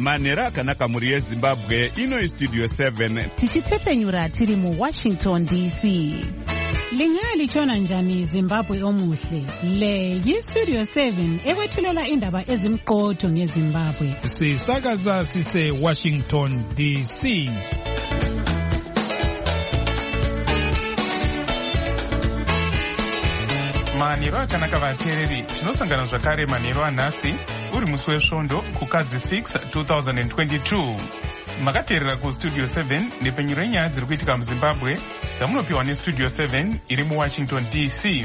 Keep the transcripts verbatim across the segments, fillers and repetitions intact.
manhero akanaka mhuri yezimbabwe. Ino Studio seven tichitepfenyura tiri muWashington D C. Lingalitshona njani Zimbabwe omuhle? Le yiStudio seven ekwethulela indaba ezimqotho ngeZimbabwe. Sisakaza sise Washington D C. Manhero akanaka vateereri, tinosangana zvakare manhero anhasi uri musi wesvondo kukadzi six two thousand twenty-two. Makateerera kuStudio seven nepfenyuro yenyaya dziri kuitika muZimbabwe dzamunopiwa neStudio seven iri muWashington D C.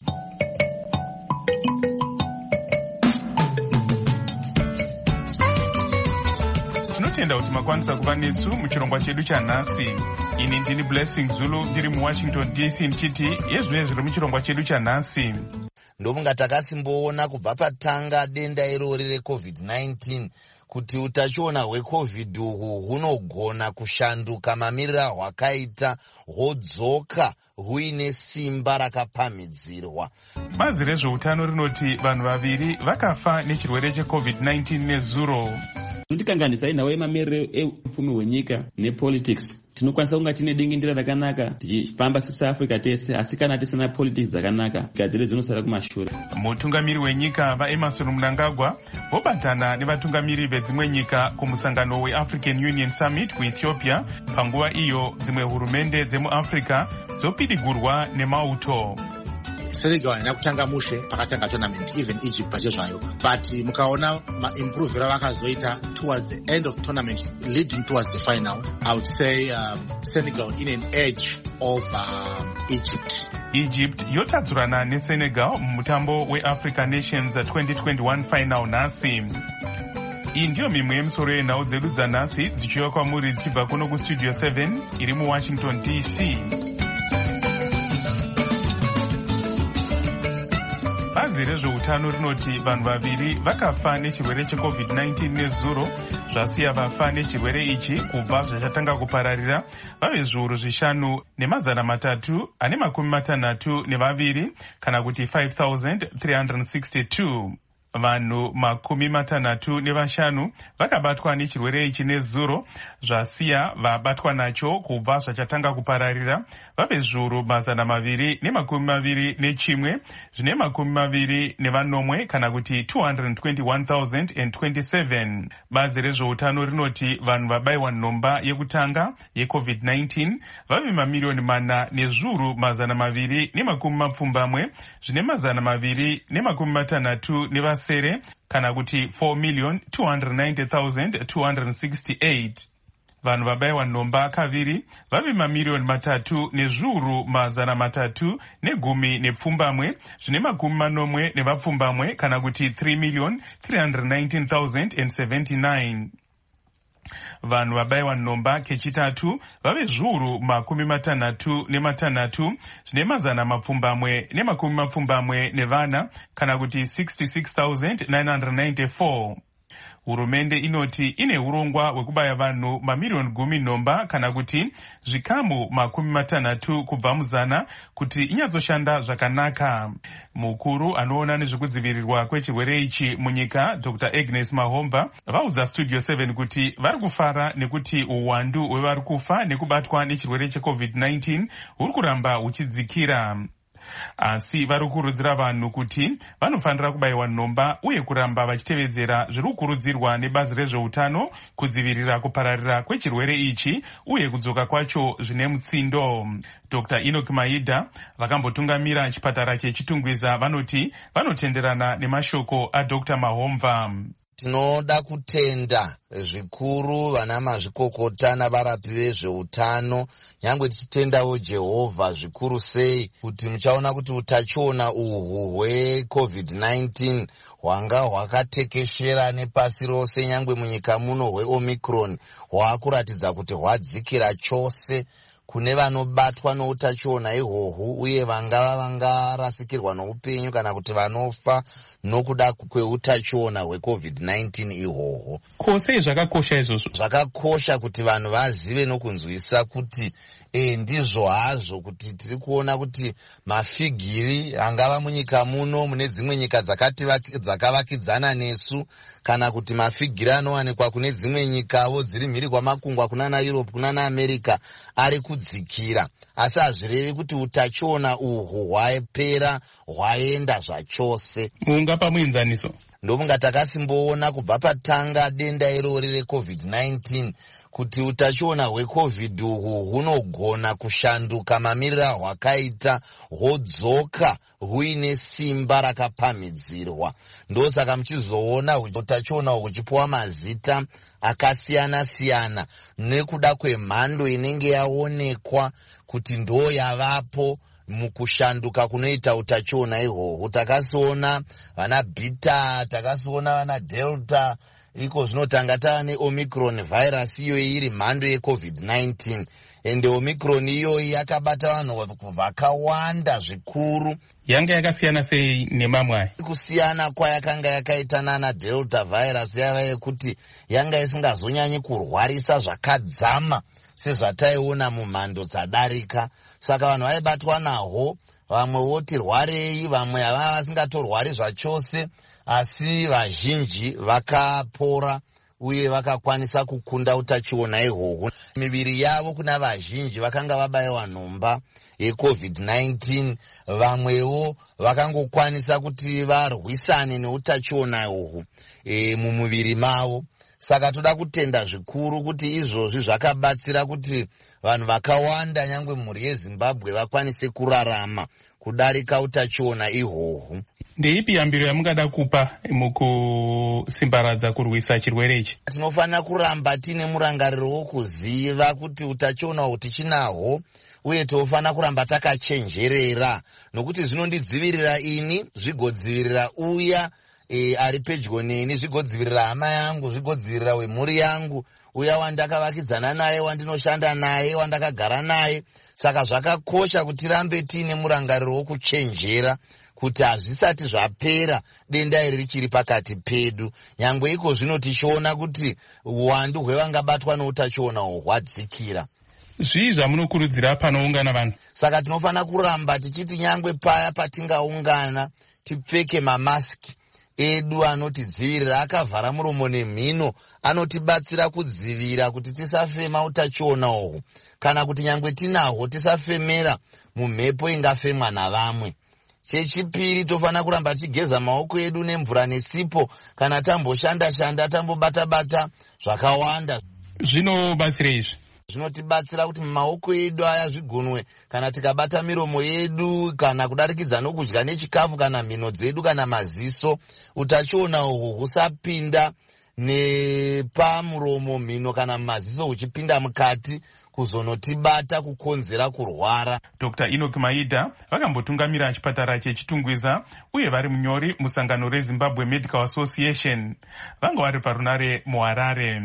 Tinotenda kuti makwanisa kuva nesu muchirongwa chedu chanhasi. Ini ndini Blessing Zulu ndiri muWashington D C ndichiti yezvinhu zviri muchirongwa chedu chanhasi. Ndomunga takasimboona kubva patanga denda irori reCovid nineteen kuti utachiona hweCovid uhu hunogona kushanduka mamirira hwakaita hodzoka huine simba rakapamhidzirwa. Bazi rezveutano rinoti vanhu vaviri vakafa nechirwere cheCovid nineteen nezuro. Tindikanganisa inhau yemamiriro eupfumi hwenyika nepolitics. Tinokwanisa kunga tine dingindira rakanaka tichifamba seAfrica tese, asi kana tisina politics dzakanaka gadzire dzinosara kumashure. Mutungamiri wenyika vaEmerson Mnangagwa vobatana nevatungamiri vedzimwe nyika kumusangano weAfrican Union Summit kuEthiopia. Panguva iyo dzimwe hurumende dzemuAfrica dzopidigurwa nemauto. Senegal haina kutanga mushe pakatanga tournament, even Egypt pachezvayo, but mukaona maimprove vakazoita towards the end of tournament leading towards the final, I would say um, Senegal in an edge of um, Egypt. Egypt yotadzurana neSenegal mumutambo weAfrica Nations twenty twenty-one final nhasi. Iyi ndiyo mimwe yemisoro yenhau dzedu dzanhasi dzichiuya kwamuri dzichibva kuno kuStudio seven iri muWashington D C. Bazi rezveutano rinoti vanhu vaviri vakafa nechirwere cheCovid nineteen nezuro, zvasiya vafa nechirwere ichi kubva zvachatanga kupararira vave zviuru zvishanu nemazana matatu ane makumi matanhatu nevaviri kana kuti five thousand three hundred sixty-two. Vanhu makumi matanhatu nevashanu vakabatwa nechirwere ichi nezuro, zvasiya vabatwa nacho kubva zvachatanga kupararira vave zviuru mazana maviri nemakumi maviri nechimwe zvine makumi maviri nevanomwe kana kuti two hundred twenty-one thousand twenty-seven. Bazi rezveutano rinoti vanhu vabayiwa nhomba yekutanga yeCovid nineteen vave mamiliyoni mana nezviuru mazana maviri nemakumi mapfumbamwe zvine mazana maviri nemakumi matanhatu nevasere kana kuti four million two hundred ninety thousand two hundred sixty-eight. Vanhu vabayiwa nhomba kaviri vave mamiliyoni matatu nezviuru mazana matatu negumi nepfumbamwe zvine makumi manomwe nevapfumbamwe kana kuti three million three hundred nineteen thousand seventy-nine. Vanhu vabayiwa nhomba kechitatu vave zviuru makumi matanhatu nematanhatu zvine mazana mapfumbamwe nemakumi mapfumbamwe nevana kana kuti sixty-six thousand nine hundred ninety-four. Hurumende inoti ine urongwa hwekubaya vanhu mamiliyoni gumi nhomba kana kuti zvikamu makumi matanhatu kubva muzana kuti inyatsoshanda zvakanaka. Mukuru anoona nezvekudzivirirwa kwechirwere ichi munyika Doctor Agnes Mahomba vaudza Studio seven kuti vari kufara nekuti uwandu hwevari kufa nekubatwa nechirwere cheCovid nineteen huri kuramba huchidzikira. Asi vari kukurudzira vanhu kuti vanofanira kubayiwa nhomba uye kuramba vachitevedzera zviri kukurudzirwa nebazi rezveutano kudzivirira kupararira kwechirwere ichi uye kudzoka kwacho zvine mutsindo. Doctor Enoch Maida vakambotungamira chipatara chechitungwiza vanoti vanotenderana nemashoko aDoctor Mahomba. Tinoda kutenda zvikuru vana mazvikokota navarapi vezveutano, nyangwe tichitendawo Jehovha zvikuru sei kuti muchaona kuti utachiona uhu hweCovid nineteen hwanga hwakatekeshera nepasi rose, nyangwe munyika muno hweOmicron hwakuratidza kuti hwadzikira chose kune vanobatwa noutachiona ihwohu uye vangava vangarasikirwa noupenyu kana kuti vanofa nokuda kweutachiona hweCovid nineteen ihwohu. Kose zvakakosha izvozvo. Zvakakosha kuti vanhu vazive nokunzwisisa kuti E, ndizvo hazvo kuti tiri kuona kuti mafigiri angava munyika muno mune dzimwe nyika dzakavakidzana nesu, kana kuti mafigiri anowanikwa kune dzimwe nyikawo dziri mhiri kwamakungwa kunana Europe kunana America ari kudzikira. Asi hazvirevi kuti utachiona uhwu hwapera hwaenda zvachose. Mungapa muenzaniso? Ndomunga takasimboona kubva patanga denda irori recovid nineteen kuti utachiona hwecovid uhwu hunogona kushanduka mamirira hwakaita hodzoka huine simba rakapamhidzirwa. Ndosaka muchizoona utachiona huchipuwa mazita akasiyana siyana nekuda kwemhando inenge yaonekwa kuti ndo yavapo mukushanduka kunoita utachiona ihwohwo. Takasiona vana beta, takasiona vana delta, iko zvinotanga tane omicron virus iyo iri mhando yecovid nineteen. Ende omicron iyoyi yakabata vanhu vakawanda zvikuru. Yanga yakasiyana sei nemamwe? Kusiyana kwayakanga yakaita nana delta virus yava yekuti yanga isingazonyanyi kurwarisa zvakadzama sezvataiona mumhando dzadarika. Saka vanhu vaibatwa nahwo, vamwe voti rwarei, vamwe havava vasingatorwari zvachose, asi vazhinji vakapora uye vakakwanisa kukunda utachiona ihwohwo. Miviri yavo kuna vazhinji vakanga vabayiwa nhomba yecovid nineteen, vamwewo vakangokwanisa kuti varwisane neutachiona ihwohwo e, mumuviri mavo. Saka toda kutenda zvikuru kuti izvozvi zvakabatsira kuti vanhu vakawanda nyangwe mhuri yeZimbabwe vakwanise kurarama kudarika utachiona ihwohwo. Ndeipi yambiro yamungada kupa mukusimbaradza kurwisa chirwere ichi? Tinofanira kuramba tine murangariro wokuziva kuti utachiona uhwu tichinahwo, uye tofanira kuramba takachenjerera, nokuti zvinondidzivirira ini zvigodzivirira uya E, ari pedyo neni, zvigodzivirira hama yangu, zvigodzivirira wemhuri yangu, uya wandakavakidzana naye, wandinoshanda naye, wandakagara naye. Saka zvakakosha kuti tirambe tiine murangariro wokuchenjera kuti hazvisati zvapera denda iri richiri pakati pedu. Nyangwe iko zvino tichiona kuti uwandu hwevangabatwa neutachiona uhwu hwadzikira. Zvii zvamunokurudzira panoungana vanhu? Saka tinofanira kuramba tichiti nyangwe paya patingaungana tipfeke mamaski edu anotidzivirira, akavhara muromo nemhino, anotibatsira kudzivira kuti tisafema utachiona uhwu, kana kuti nyangwe tinahwo tisafemera mumhepo ingafemwa navamwe. Chechipiri, tofanira kuramba tichigeza maoko edu nemvura nesipo kana tamboshanda shanda, tambobata bata zvakawanda. Zvinobatsira izvi? Zvinotibatsira kuti maoko edu aya zvigunwe kana tikabata miromo yedu, kana kudarikidza nokudya nechikafu, kana mhino dzedu, kana maziso, utachiona uhwu husapinda nepamuromo, mhino kana maziso, huchipinda mukati kuzonotibata kukonzera kurwara. Doctor Enoch Maida vakambotungamira chipatara chechitungwiza uye vari munyori musangano reZimbabwe Medical Association. Vanga vari parunare muHarare.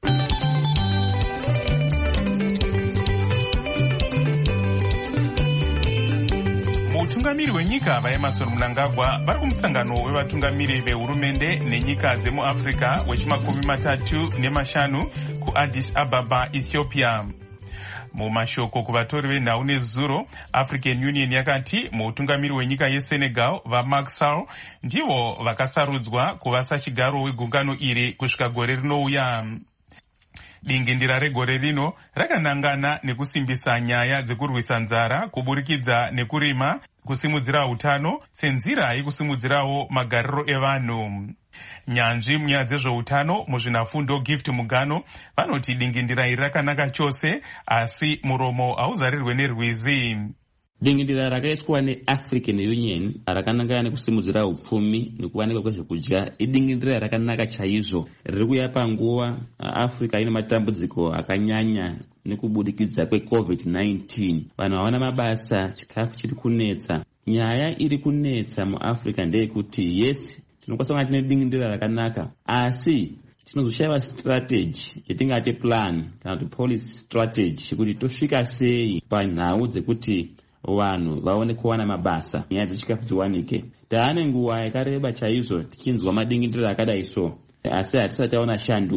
Mutungamiri wenyika vaEmmerson Mnangagwa vari kumusangano wevatungamiri vehurumende nenyika dzemuAfrica wechimakumi matatu nemashanu kuAddis Ababa, Ethiopia. Mumashoko kuvatori venhau nezuro, African Union yakati mutungamiri wenyika yeSenegal vaMacky Sall ndivo vakasarudzwa kuva sachigaro wegungano iri kusvika gore rinouya. Dingindira regore rino rakanangana nekusimbisa nyaya dzekurwisa nzara kuburikidza nekurima, kusimudzira utano senzira yekusimudzirawo magariro evanhu. Nyanzvi munyaya dzezveutano muzvinafundo Gift Mugano vanoti dingindira iri rakanaka chose, asi muromo hauzarirwe nerwizi. Dingindira rakaiswa neAfrican Union rakanangana nekusimudzira upfumi nekuwanikwa kwezvekudya idingindira rakanaka chaizvo, riri kuya panguva Africa ine matambudziko akanyanya nekubudikidza kwecovid nineteen. Vanhu havana mabasa, chikafu chiri kunetsa. Nyaya iri kunetsa muAfrica ndeyekuti yes, tinokwanisa kunga tine dingindira rakanaka, asi tinozoshaiva strategy yatingati plan kana kuti policy strategy kuti tosvika sei panhau dzekuti vanhu vaone kuwana mabasa, nyaya dzechikafu dziwanike. Taane nguva yakareba chaizvo tichinzwa madingindira akadai so, asi hatisati taona shanduko.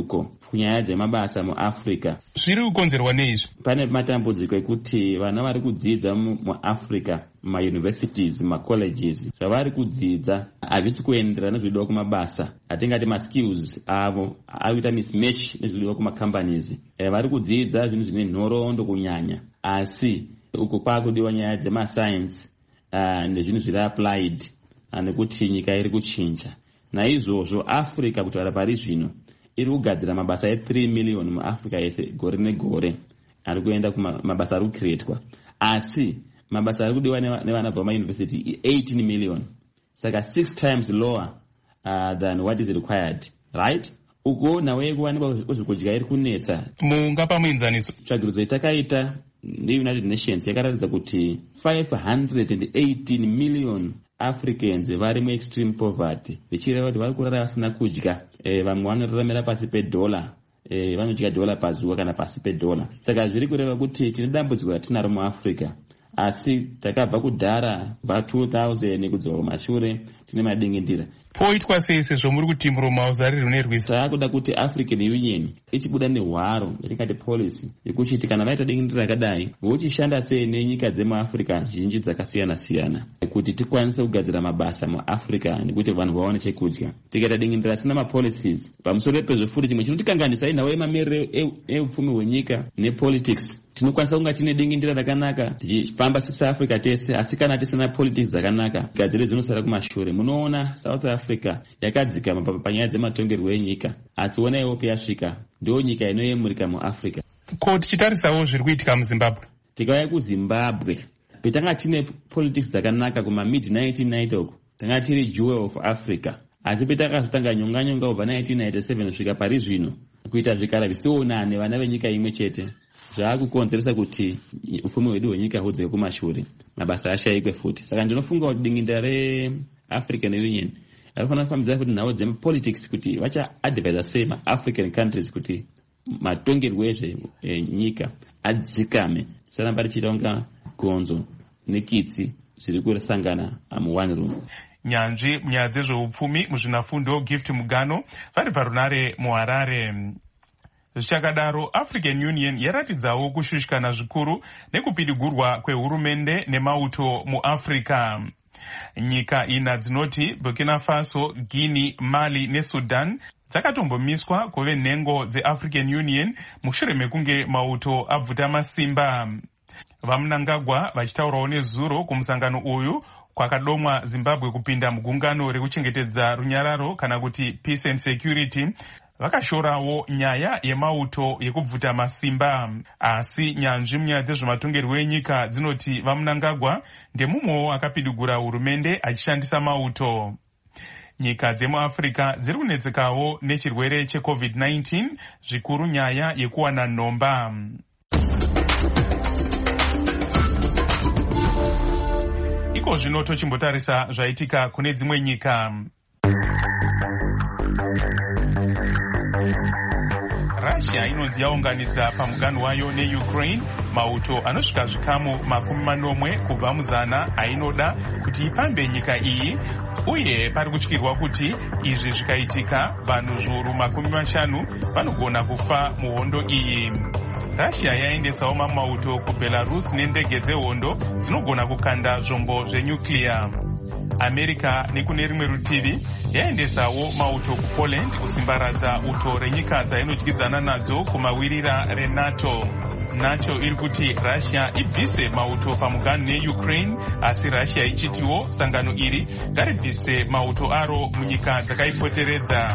kunyaya dzemabasa muafrica. Zviri kukonzerwa neizvi? Pane matambudziko ekuti vana vari kudzidza muafrica mumayunivhesitizi macolleges zvavari kudzidza havisi kuenderana nezviridiwa kumabasa, atingati maskills avo ari kuita mismatch nezviridiwa kumacompanies. E, vari kudzidza zvinhu zvine nhoroondo kunyanya, asi uko kwakudiwa nyaya dzemascience uh, nezvinhu zviri applied uh, nekuti nyika iri kuchinja. Naizvozvo Africa kutaura pari zvino iri kugadzira mabasa e3 million muAfrica yese gore negore ari kuenda kumabasa ari kucreatwa, asi mabasa ari kudiwa nevana vemayunivhesiti eighteen million, saka six times lower uh, than what is required, right? Uko nawe kuwanikwa kwezvekudya iri kunetsa. Mungapa muenzaniso? Tsvagirudzo yatakaita neUnited Nations yakaratidza kuti five hundred eighteen million Africans vari mu-extreme poverty, vichireva kuti vari kurara vasina kudya. E, vamwe vanoraramira pasi pedhola, e, vanodya dhola pazuva kana pasi pedhola. Saka zviri kureva kuti tine dambudziko ratinaro muAfrica, asi takabva kudhara kubva two thousand kudzva kumashure tine madingindira. Poitwa sei sezvo muri kuti mumauzari runerwisa? Taakuda kuti African Union ichibuda nehwaro yatingati policy yekuti kana vaita dingindira rakadai vochishanda sei nenyika dzemuAfrica zhinji dzakasiyana siyana kuti tikwanise kugadzira mabasa muAfrica nekuti vanhu vaone chekudya. Tikaita dingindira sina mapolicies pamusoro pezvo futi chimwe chinotikanganisa inawo mamiriro eupfumi hwenyika nepolitics. Tinokwanisa kunga tine dingindira rakanaka tichifamba seAfrica tese, asi kana tisina politics dzakanaka gadzire dzinosara kumashure. Munoona South Africa yakadzikama panyaya dzematongerwo enyika, asi onaiwo peyasvika ndiyo nyika inoyemurika muAfrica. Ko tichitarisawo zviri kuitika muZimbabwe? Tikauya kuZimbabwe petanga tine politics dzakanaka kuma mid nineteen ninety uko tanga tiri jewel of Africa, asi petakazotanga nyonga nyonga kubva nineteen ninety-seven kusvika pari zvino kuita zvikara visionane vana venyika imwe chete zvaakukonzeresa kuti ufumi hwedu hwenyika hudzoke kumashure, mabasa ashayikwe futi. Saka ndinofunga kuti dingindira reAfrican Union rinofanira kufambidzana kuti nhau dzepolitics kuti vachaadvaisa sei maAfrican countries kuti matongerwo ezvenyika adzikame, tisaramba tichiita kunga gonzo nekitsi zviri kusangana mu-one room. Nyanzvi munyaya dzezveupfumi muzvinafundo Gift Mugano vari parunare muHarare. Zvichakadaro, African Union yaratidzawo kushushikana zvikuru nekupidigurwa kwehurumende nemauto muAfrica. Nyika ina dzinoti Burkina Faso, Guinea, Mali neSudan dzakatombomiswa kuve nhengo dzeAfrican Union mushure mekunge mauto abvuta masimba. Vamunangagwa vachitaurawo nezuro kumusangano uyu kwakadomwa Zimbabwe kupinda mugungano rekuchengetedza runyararo kana kuti Peace and Security, vakashorawo nyaya yemauto yekubvuta masimba. Asi nyanzvi munyaya dzezvematongerwo enyika dzinoti Vamunangagwa ndemumwewo akapidigura hurumende achishandisa mauto. Nyika dzemuAfrica dziri kunetsekawo nechirwere checovid nineteen, zvikuru nyaya yekuwana nhomba. Iko zvino tochimbotarisa zvaitika kune dzimwe nyika. Russia inonzi yaunganidza pamuganhu wayo neUkraine mauto anosvika zvikamu makumi manomwe kubva muzana ainoda kuti ipambe nyika iyi, uye pari kutyirwa kuti izvi zvikaitika vanhu zviuru makumi mashanu vanogona kufa muhondo iyi. Russia yaendesawo mamauto kuBelarus nendege dzehondo dzinogona kukanda zvombo zvenyuclear. America nekune rimwe rutivi yaendesawo mauto kuPoland kusimbaradza uto renyika dzainodyidzana nadzo kumawirira reNATO. NATO iri kuti Russia ibvise mauto pamuganhu neUkraine, asi Russia ichitiwo sangano iri ngaribvise mauto aro munyika dzakaipoteredza.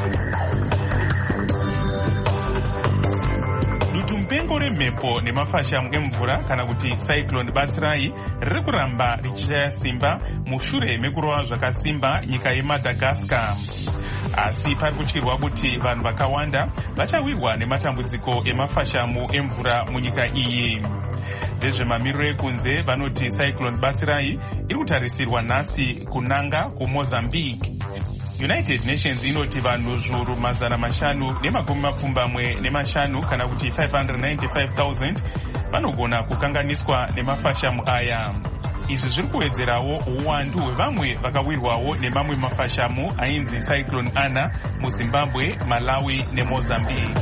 Dutumpengo remhepo nemafashamu emvura kana kuti cyclone Batsirai riri kuramba richishaya simba mushure mekurova zvakasimba nyika yeMadagascar. Asi pari kutyirwa kuti vanhu vakawanda vachawirwa nematambudziko emafashamu emvura munyika iyi. Vezvemamiriro ekunze vanoti cyclone Batsirai iri kutarisirwa nhasi kunanga kuMozambique. United Nations inoti vanhu zviuru mazana mashanu nemakumi mapfumbamwe nemashanu kana kuti five hundred ninety-five thousand vanogona kukanganiswa nemafashamu aya. izvi zviri kuwedzerawo uwandu hwevamwe vakawirwawo nemamwe mafashamu ainzi Cyclone Ana muZimbabwe, Malawi neMozambique.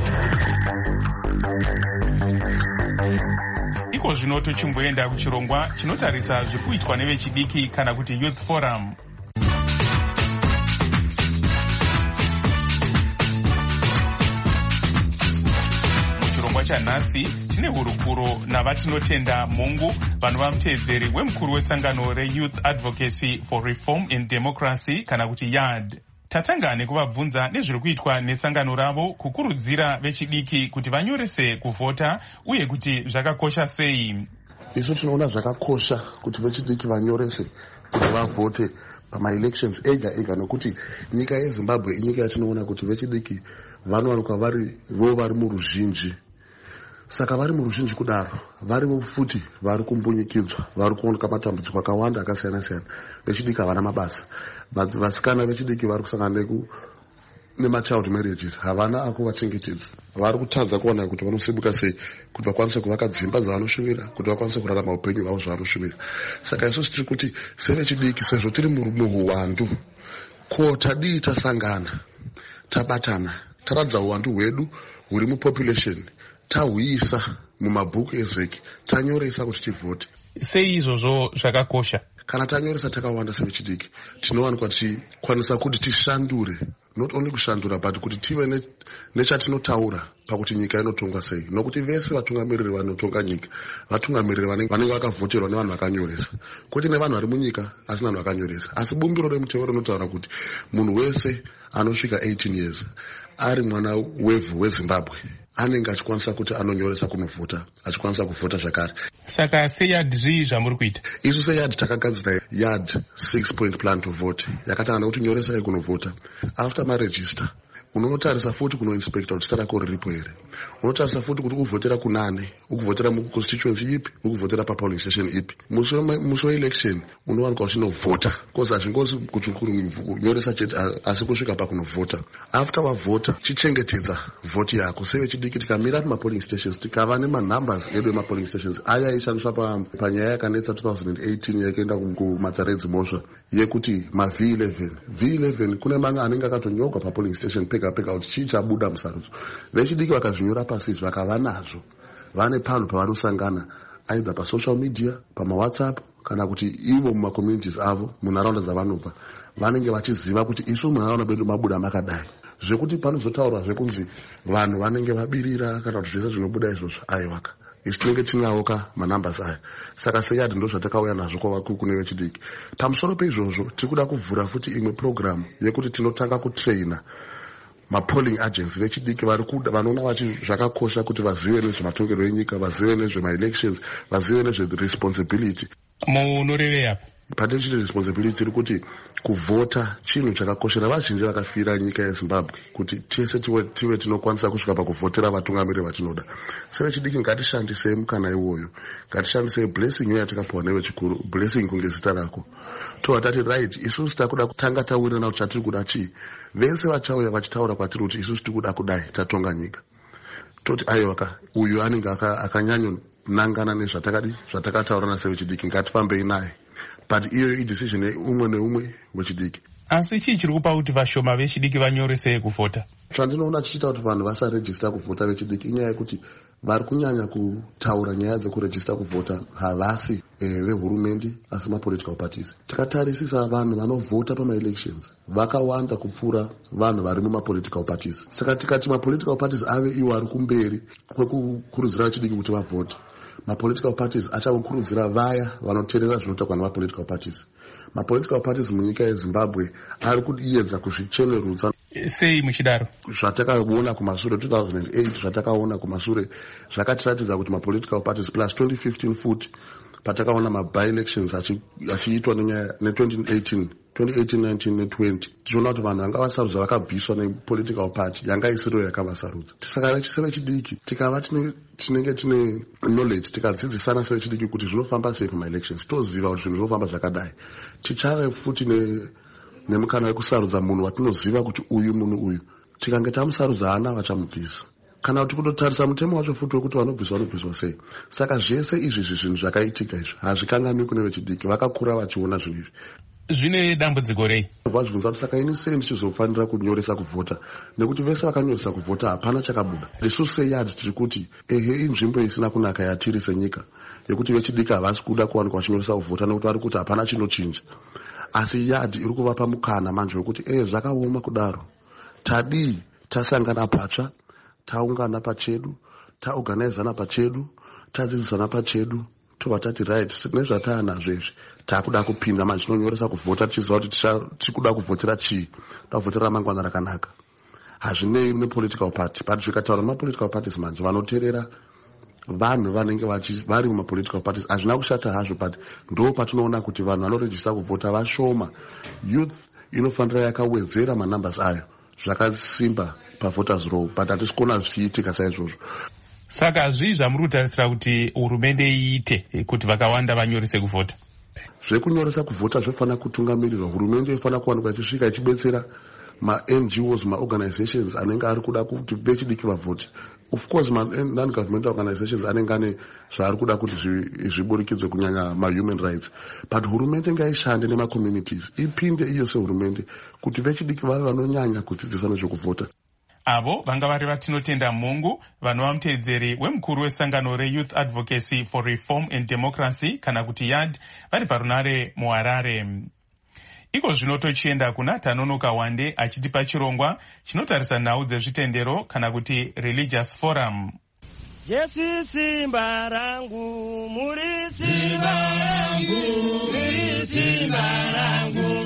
Iko zvino tochimboenda kuchirongwa chinotarisa zviri kuitwa nevechidiki kana kuti Youth Forum. Muchirongwa chanhasi tine hurukuro navatinotenda Mungu, vanova muteedzeri wemukuru wesangano reYouth Advocacy for Reform in Democracy kana kuti YAD. Tatanga nekuvabvunza nezviri kuitwa nesangano ravo kukurudzira vechidiki kuti vanyorese kuvhota uye kuti zvakakosha sei. Isu tinoona zvakakosha kuti vechidiki vanyorese kuti vavhote pama-elections ega ega nokuti nyika yeZimbabwe inyika yatinoona kuti vechidiki vanowanikwa vari vo vari muruzhinji. Saka vari muruzhinji kudaro, varivo futi vari kumbunyikidzwa, vari kuoneka matambudziko akawanda akasiyana siyana. Vechidiki havana mabasa. Vasikana vechidiki vari kusangana nemachild marriages, havana akuvachengetedza. Vari kutadza kuona kuti vanosimuka sei kuti vakwanise kuvaka dzimba dzavanoshuvira, kuti vakwanise kurarama upenyu hwavo zvavanoshuvira. Saka isusu tiri kuti sevechidiki sezvo tiri muhuwandu, ko tadii tasangana, tabatana, taradza uwandu hwedu huri mupopulation, tahuisa mumabhuku ezeki, tanyoresa kuti tivhote. Sei izvozvo zvakakosha? Kana tanyoresa takawanda sevechidiki, tinowanikwa tichikwanisa kuti tishandure, not only kushandura but kuti tive nechatinotaura pakuti nyika inotongwa sei. Nokuti vese vatungamiriri vanotonga nyika, vatungamiriri vanenge vakavhoterwa nevanhu vakanyoresa. Kwete nevanhu vari munyika asi vanhu vakanyoresa. Asi bumbiro remutemo rinotaura kuti munhu wese anosvika eighteen years ari mwana wevhu weZimbabwe anenge achikwanisa kuti anonyoresa kunovhota, achikwanisa kuvhota zvakare. Saka seYAD zvii zvamuri kuita? Isu seYAD takagadzira YAD six point plan to vote yakatanga kuti nyoresai kunovhota. After maregister unonotarisa futi kunoinspecta kuti zita rako riripo here. Unotarisa futi kuti ukuvhotera kunani, ukuvhotera muconstituency ipi, ukuvhotera papolling station ipi. Musi weelection unowanikwa uchinovhota, kozi hazvingozi kuti kunyoresa chete asi kusvika pakunovhota. After wavhota chichengetedza vhoti yako. Sevechidiki tikamira pamapolling stations tikava nemanumbers edu emapolling stations aya aishandiswa panyaya yakanetsa two thousand eighteen yakaenda kumatsaredzi mhosva yekuti maV eleven. V eleven kune mamwe anenge akatonyorwa papolling station pega pega kuti chii chabuda musarudzo. Vechidiki vakazvinyora pasi vakava nazvo, vane pano pavanosangana aidha pasocial media, pamawhatsapp kana kuti ivo mumacommunities avo munharaunda dzavanobva vanenge vachiziva kuti isu munharaunda medu mabuda makadai. Zvekuti panozotaurwa zvekunzi vanhu vanenge vabirira kana kuti zvese zvinobuda izvozvo aiwaka. Isu tinenge tinawo ka manumbers aya. Saka seYAD ndo zvatakauya nazvo kwavakuru kune vechidiki. Pamusoro peizvozvo tiri kuda kuvhura futi imwe program yekuti tinotanga kutraina mapolling agents vechidiki vari kuda vanoona vachi zvakakosha kuti vazive nezvematongero enyika, vazive nezvema-elections, vazive nezveresponsibility. Munorevei apa? Pane chiri responsibility tiri kuti kuvhota chinhu chakakoshera vazhinji vakafira nyika yeZimbabwe kuti tese tive tinokwanisa kusvika pakuvhotera vatungamiriri vatinoda. Sevechidiki ngatishandisei mukana iwoyo, ngatishandisei blessing iyo yatakapiwa nevechikuru, blessing kunge zita rako. Towa tati right, isusu takuda kutanga tawirirana kuti chatiri kuda chii. Vese vachauya vachitaura kwatiri kuti isusu tiri kuda kudai tatonga nyika. Toti aiwaka uyu anenge akanyanyonangana nezvatakadi zvatakataurana sevechidiki, ngatipambei naye. But iyo idecision umwe neumwe wechidiki. Asi chii chiri kupa kuti vashoma vechidiki vanyorese kuvhota? Chandinoona chichita kuti vanhu vasaregista kuvhota vechidiki inyaya yekuti vari kunyanya kutaura nyaya dzekurejista kuvhota havasi eh, vehurumende asi mapolitical parties. Tikatarisisa vanhu vanovhota pama-elections vakawanda kupfuura vanhu vari mumapolitical parties. Saka tikati mapolitical parties ave iwo ari kumberi kwekukurudzira vechidiki kuti vavhote, mapolitical parties achakukurudzira vaya vanoteerera zvinotaurwa nemapolitical parties. Mapolitical parties munyika yeZimbabwe ari kuedza kuzvichenerudza. Sei muchidaro? Zvatakaona kumashure two thousand eight, zvatakaona kumashure zvakatiratidza kuti mapolitical parties plus twenty fifteen futi patakaona ma-by-elections achiitwa ne-twenty eighteen, nineteen ne-twenty, tichiona kuti vanhu vanga vasarudza vakabviswa ne-political party yanga isiriyo yakavasarudza. Saka sevechidiki tikava tinenge tine knowledge, tikadzidzisana sevechidiki kuti zvinofamba sei pama-elections, toziva kuti zvinhu zvinofamba zvakadai, tichave futi nemukana wekusarudza munhu watinoziva kuti uyu munhu uyu tikange tamusarudza hana vachamubvisa. kana kuti kutotarisa mutemo wacho futi wekuti vanobviswa vanobviswa sei. Saka zvese izvi zvinhu zvakaitika izvi hazvikangami kune vechidiki, vakakura vachiona zvinhu izvi. Zvine dambudziko rei? Vazvibvunza kuti saka ini sei ndichizofanira kunyoresa kuvhota, nekuti vese vakanyoresa kuvhota hapana chakabuda. Isu seyad tiri kuti ehe inzvimbo isina kunaka yatiri senyika, yekuti vechidiki havasi kuda kuwanikwa vachinyoresa kuvhota nekuti vari kuti hapana chinochinja. Asi yad iri kuvapa mukana manje wekuti eh zvakaoma kudaro, tadii tasangana patsva, taungana pachedu, taorganizana pachedu, tadzidzisana pachedu, tobva tati right nezvataanazvo izvi takuda kupinda manje tinonyoresa kuvhota tichiziva kuti tikuda kuvhotera chii, tavhotera ramangwana rakanaka. Hazvinei nepolitical party, but zvikataura nemapolitical parties manje vanoteerera vanhu vanenge vari mumapolitical parties hazvina kushata hazvo, but ndo patinoona kuti vanhu vanorejista kuvhota vashoma. Youth inofanira yakawedzera manumbers ayo zvakasimba pavoters roll, but hatisi kuona zvichiitika saizvozvo. Saka zvii zvamuri kutarisira kuti hurumende iite kuti vakawanda vanyorese kuvhota? Zvekunyoresa kuvhota zvofanira kutungamirirwa. Hurumende ifanira kuwanikwa ichisvika ichibetsera ma-N G Os, ma-organizations anenge ari kuda kuti vechidiki vavhote. Of course, non-governmental organizations anenge ane zvaari kuda kuti zviburikidzwe kunyanya ma-human rights. But hurumende ngaishande nema-communities, ipinde iyo sehurumende kuti vechidiki vave vanonyanya kudzidzisa nezvekuvhota. Avo vanga vari Vatinotenda Mungu, vanova muteedzeri wemukuru wesangano reYouth Advocacy for Reform and Democracy kana kuti yad, vari parunare muHarare. Iko zvino tochienda kuna Tanonoka Wande achitipa chirongwa chinotarisa nhau dzezvitendero kana kuti Religious Forum. Jesu simba rangu, muri simba rangu, muri simba rangu,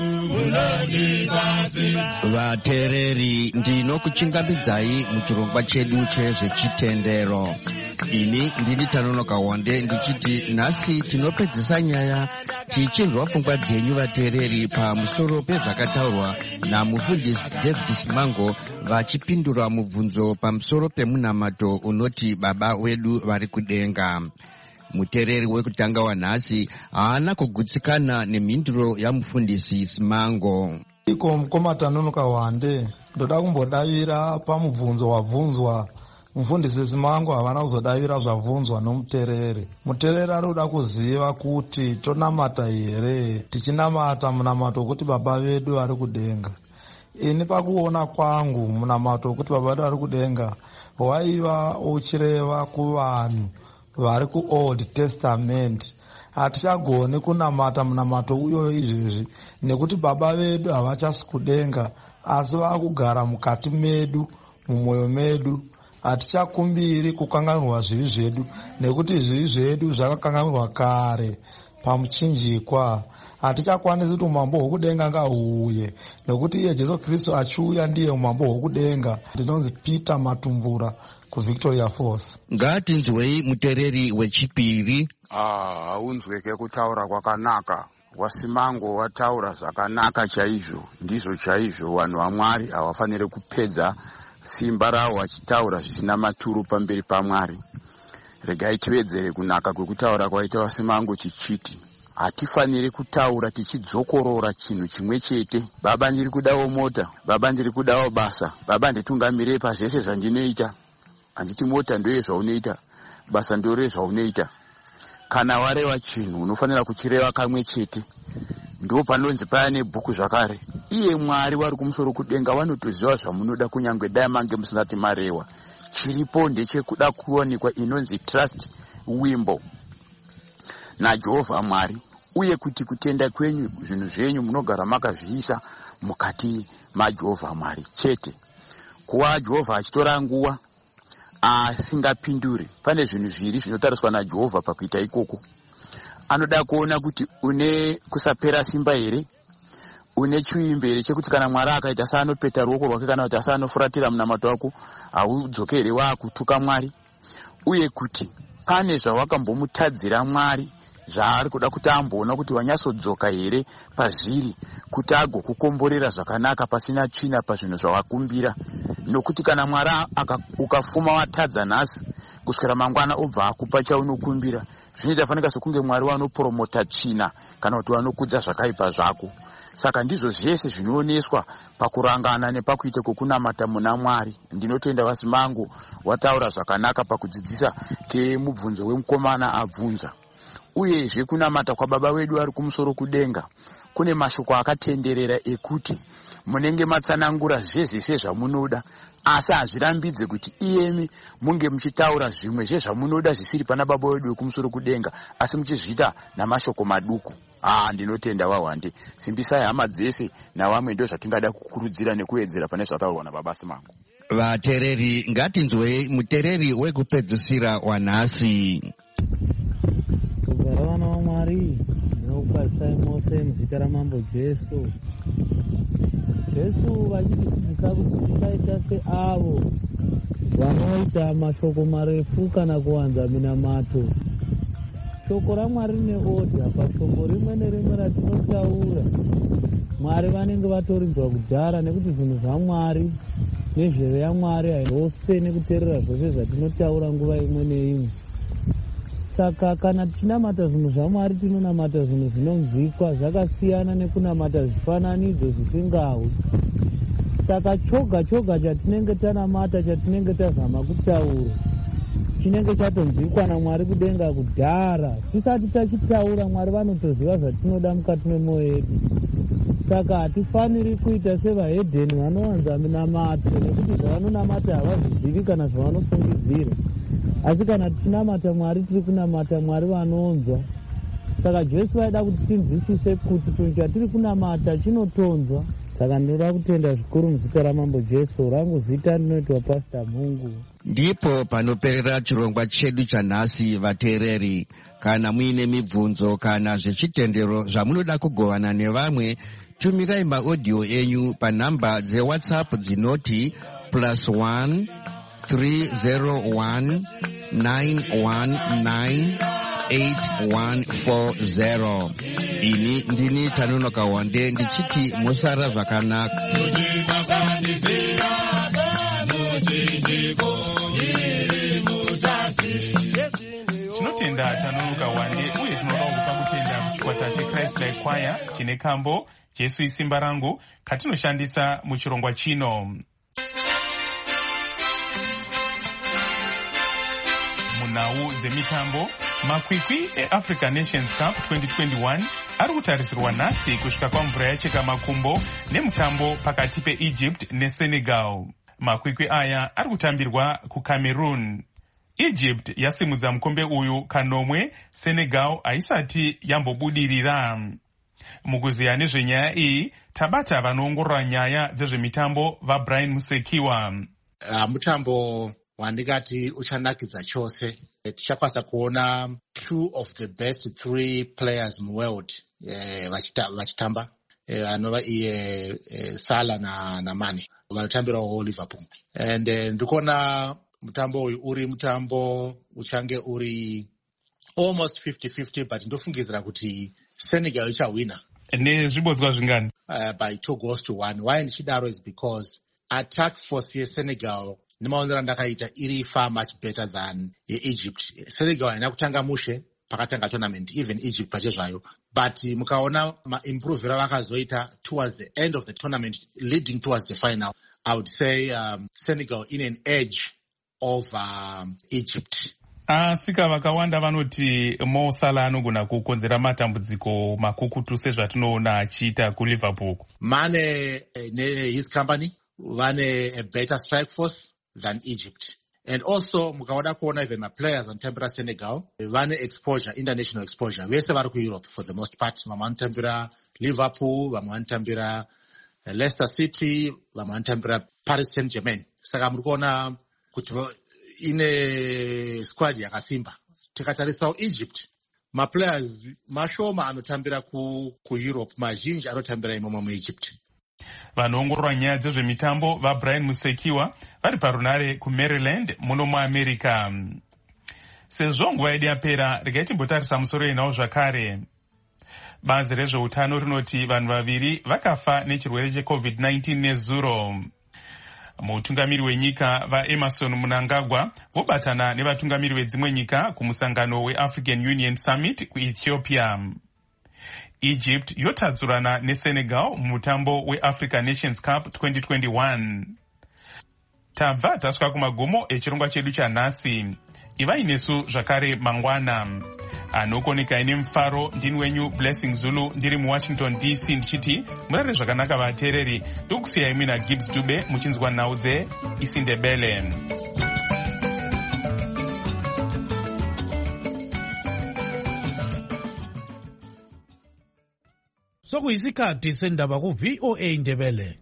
munodipa simba. Vateereri, ndinokuchingamidzai muchirongwa chedu chezvechitendero. Ini ndini Tanonoka Wande ndichiti nhasi tinopedzisa nyaya tichinzwa pfungwa dzenyu vateereri pamusoro pezvakataurwa namufundisi David Simango vachipindura mubvunzo pamusoro pemunamato unoti baba wedu vari kudenga. Muteereri wekutanga wanhasi haana kugutsikana nemhinduro yamufundisi Simango. Iko mukoma Tanonoka Wande, ndoda kumbodavira pamubvunzo wabvunzwa mufundisi Simango. Havana kuzodavira zvabvunzwa nomuteereri. Muteereri ari kuda kuziva kuti tonamata here, tichinamata munamato wekuti baba vedu vari kudenga. Ini pakuona kwangu munamato wekuti baba vedu vari kudenga waiva uchireva kuvanhu vari kuOld Testament. Hatichagoni kunamata munamato uyo izvezvi nekuti baba vedu havachasi kudenga, asi vakugara mukati medu, mumwoyo medu. Hatichakumbiri kukanganurwa zvivi zvedu nekuti zvivi zvedu zvakakanganurwa kare pamuchinjikwa. Hatichakwanisi kuti umambo hwokudenga ngahuuye nekuti iye Jesu Kristu achiuya ndiye umambo hwokudenga. Ndinonzi Peter Matumbura kuVictoria Falls. Ngatinzwei muteereri wechipiri. Ah, haunzweke kutaura kwakanaka. Wasimango wataura zvakanaka chaizvo, ndizvo chaizvo. Vanhu vaMwari havafaniri kupedza simba rawo achitaura zvisina maturo pamberi paMwari. Regai tiwedzere kunaka kwekutaura kwaita Wasimango chichiti hatifaniri kutaura tichidzokorora chinhu chimwe chete. Baba ndiri kudawo mota, baba ndiri kudawo basa, baba nditungamirei pazvese zvandinoita. Handiti mota ndoye zvaunoita, basa ndore zvaunoita. Kana wareva chinhu unofanira kuchireva kamwe chete. Ndo panonzi paya nebhuku zvakare, iye Mwari wari kumusoro kudenga vanotoziva zvamunoda kunyange dai mange musingati marehwa. Chiripo ndechekuda kuwanikwa inonzi trust wimbo naJehovha Mwari, uye kuti kutenda kwenyu zvinhu zvenyu munogara makazviisa mukati maJehovha Mwari chete. Kuva Jehovha achitora nguva asingapinduri, pane zvinhu zviri zvinotariswa naJehovha pakuita ikoko. Anoda kuona kuti une kusapera simba here, une chiimbe here chekuti kana Mwari akaita saanopeta ruoko rwake kana kuti asaanofuratira munamato wako haudzokere waakutuka Mwari, uye kuti pane zvawakambomutadzira Mwari zvaari kuda kuti amboona kuti wanyatsodzoka here pazviri kuti agokukomborera zvakanaka pasina tsvina pazvinhu zvawakumbira. Nokuti kana Mwari ukafuma watadza nhasi kuswera mangwana obva akupa chaunokumbira, zvinoita fanika sekunge Mwari wanopromota tsvina kana kuti wanokudza zvakaipa zvako. Saka ndizvo zvese zvinooneswa pakurangana nepakuita kokunamata muna Mwari. Ndinotenda Vasimangu wataura zvakanaka pakudzidzisa kemubvunzo wemukomana abvunza. Uyezve kunamata kwababa wedu ari kumusoro kudenga kune mashoko akatenderera ekuti munenge matsanangura zvese zvamunoda, asi hazvirambidze kuti iyemi munge muchitaura zvimwe zvezvamunoda zvisiri pana baba wedu wekumusoro kudenga, asi muchizviita namashoko maduku. Ah, ndinotenda Wahwande. Simbisai hama dzese navamwe ndo zvatingada kukurudzira nekuedzera pane zvataurwa nababa Simangu. Vatereri, ngatinzwei mutereri wekupedzisira wanhasi. Kugara vana vaMwari, ndinokukwazisai mose muzita ramambo Jesu. Jesu vachitidzidzisa kuti tisaita seavo vanoita mashoko marefu kana kuwanza minamato. Shoko raMwari rine odha. Pashoko rimwe nerimwe ratinotaura, Mwari vanenge vatorinzwa kudhara, nekuti zvinhu zvaMwari nezveve yaMwari haivose nekuteerera zvose zvatinotaura nguva imwe neimwe. Saka kana tichinamata zvinhu zvaMwari tinonamata zvinhu zvinonzwikwa, zvakasiyana nekunamata zvifananidzo zvisingawi. Saka choga choga chatinenge tanamata, chatinenge tazama kutaura, chinenge chatonzwikwa naMwari kudenga kudhara. Tisati tachitaura, Mwari vanotoziva zvatinoda mukati memwoyo yedu. Saka hatifaniri kuita sevahedheni vanowanza minamato, nekuti zvavanonamata havazvizivi kana zvavanofungidzira. Asi kana tichinamata Mwari, tiri kunamata Mwari vanonzwa. Saka Jesu vaida kuti tinzwisise kuti chinhu chatiri kunamata chinotonzwa. Saka ndinoda kutenda zvikuru muzita ramambo Jesu. Rangu zita ndinoitwa Pastor Mungu. Ndipo panoperera chirongwa chedu chanhasi. Vateereri, kana muine mibvunzo kana zvechitendero zvamunoda kugovana nevamwe, tumirai maaudio enyu panhamba dzewhatsapp dzinoti plus one three zero one nine one nine eight one four zero. Ini ndini Tanonoka Wande ndichiti musara zvakanaka. Tinotenda Tanonoka Wande uye tinoda kupa kutenda kuchikwata cheChrist Like Choir chine kambo Jesu isimba rangu katinoshandisa muchirongwa chino. Munhau dzemitambo, makwikwi eAfrica Nations Cup twenty twenty-one ari kutarisirwa nhasi kusvika kwamvura yacheka makumbo nemutambo pakati peEgypt neSenegal. Makwikwi aya ari kutambirwa kuCameroon. Egypt yasimudza mukombe uyu kanomwe, Senegal haisati yambobudirira. Mukuziya nezvenyaya iyi, tabata vanoongorora nyaya dzezvemitambo vaBrian Musekiwa. Uh, mutambo wandikati uchanakidza chose. Tichakwanisa kuona two of the best three players in the world eh, vachitamba eh, anova iye eh, Salah na, na Mane vanotambirawo Liverpool. And eh, ndikuona mutambo uyu uri mutambo uchange uri almost fifty fifty, but ndofungidzira kuti Senegal ichawina. Nezvibodzwa zvingani? Uh, by two goals to one. Why ndichidaro is because attack force yeSenegal nemaonero andakaita iri far much better than Egypt. Senegal haina kutanga mushe pakatanga tournament, even Egypt pachezvayo, but mukaona maimprovera vakazoita towards the end of the tournament leading towards the final, I would say um, Senegal in an edge over um, Egypt. Asika vakawanda vanoti Mo Salah anogona kukonzera matambudziko makukutu sezvatinoona achiita kuLiverpool. Mane ne his company vane a better strike force than Egypt. And also mukaona kuona even my players anotambira Senegal vane exposure, international exposure. Vese vari kuEurope for the most part. Vamwe vanotambira Liverpool, vamwe vanotambira Leicester City, vamwe vanotambira Paris Saint-Germain. Saka muri kuona kuti ine squad yakasimba. Tikatarisawo Egypt, ma players mashoma anotambira ku ku Europe, mazhinji anotambira imomo muEgypt. Vanoongorora nyaya dzezvemitambo vaBrian Musekiwa vari parunare kuMaryland muno muAmerica. Sezvo nguva yedu yapera, regai timbotarisa musoro yenawo zvakare. Bazi rezveutano rinoti vanhu vaviri vakafa nechirwere cheCovid nineteen nezuro. Mutungamiri wenyika vaEmerson Mnangagwa vobatana nevatungamiri vedzimwe nyika kumusangano weAfrican Union Summit kuEthiopia. Egypt yotadzurana neSenegal mumutambo weAfrica Nations Cup twenty twenty-one. Tabva tasvika kumagumo echirongwa chedu chanhasi. Ivai nesu zvakare mangwana. Anokoneka ine mufaro ndini wenyu Blessing Zulu ndiri muWashington D C ndichiti murare zvakanaka vateereri. Ndokusiyai mina Gibbs Dube muchinzwa nhau dze Isindebele. Sokuyisikhathi sendaba ku V O A Ndebele.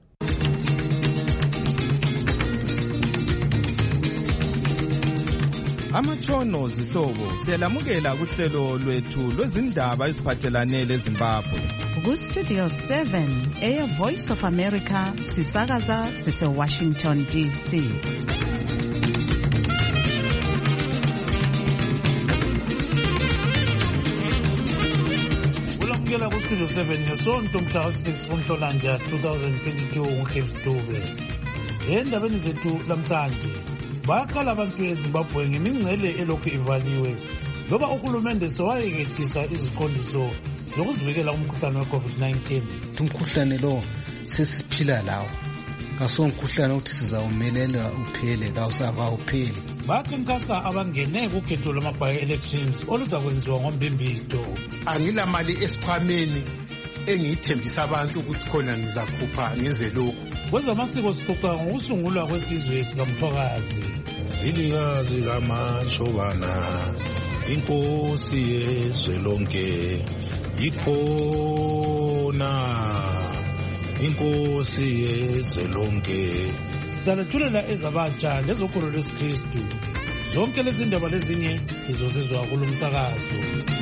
Amatshono zihlobo siyalamukela kuhlelo lwethu lwezindaba eziphathelane leZimbabwe. Ku Studio seven Air Voice of America sisakaza sise Washington D C. Ulamukela ku Studio seven ngesonto mhla six kuNhlolanja twenty twenty-two uHebdube. Endabeni zethu lamhlanje bakhala abantu eZimbabwe ngemingcele elokhu ivaliwe loba uhulumende sowayekethisa iziqondiso zokuzivikela umkhuhlane we-COVID nineteen. Umkhuhlane lo sesiphila lawo kasomkhuhlane ukuthi sizawumelela uphele kawusakawupheli. Bakhankasa abangene kukhetho lwama-by-elections oluzakwenziwa ngoMbimbito. Angilamali esikhwameni engiyithembisa abantu ukuthi khona ngizakhupha ngenze lokhu. Kwezamasiko sixoxa ngokusungulwa kwesizwe sikaMthwakazi. Zilikazi kaMashobana inkosi yezwe lonke ikhona inkosi yezwe lonke. Salethulela ezabatsha lezokholo lwesikristu. Zonke lezi ndaba lezinye izozizwa kulo msakazo.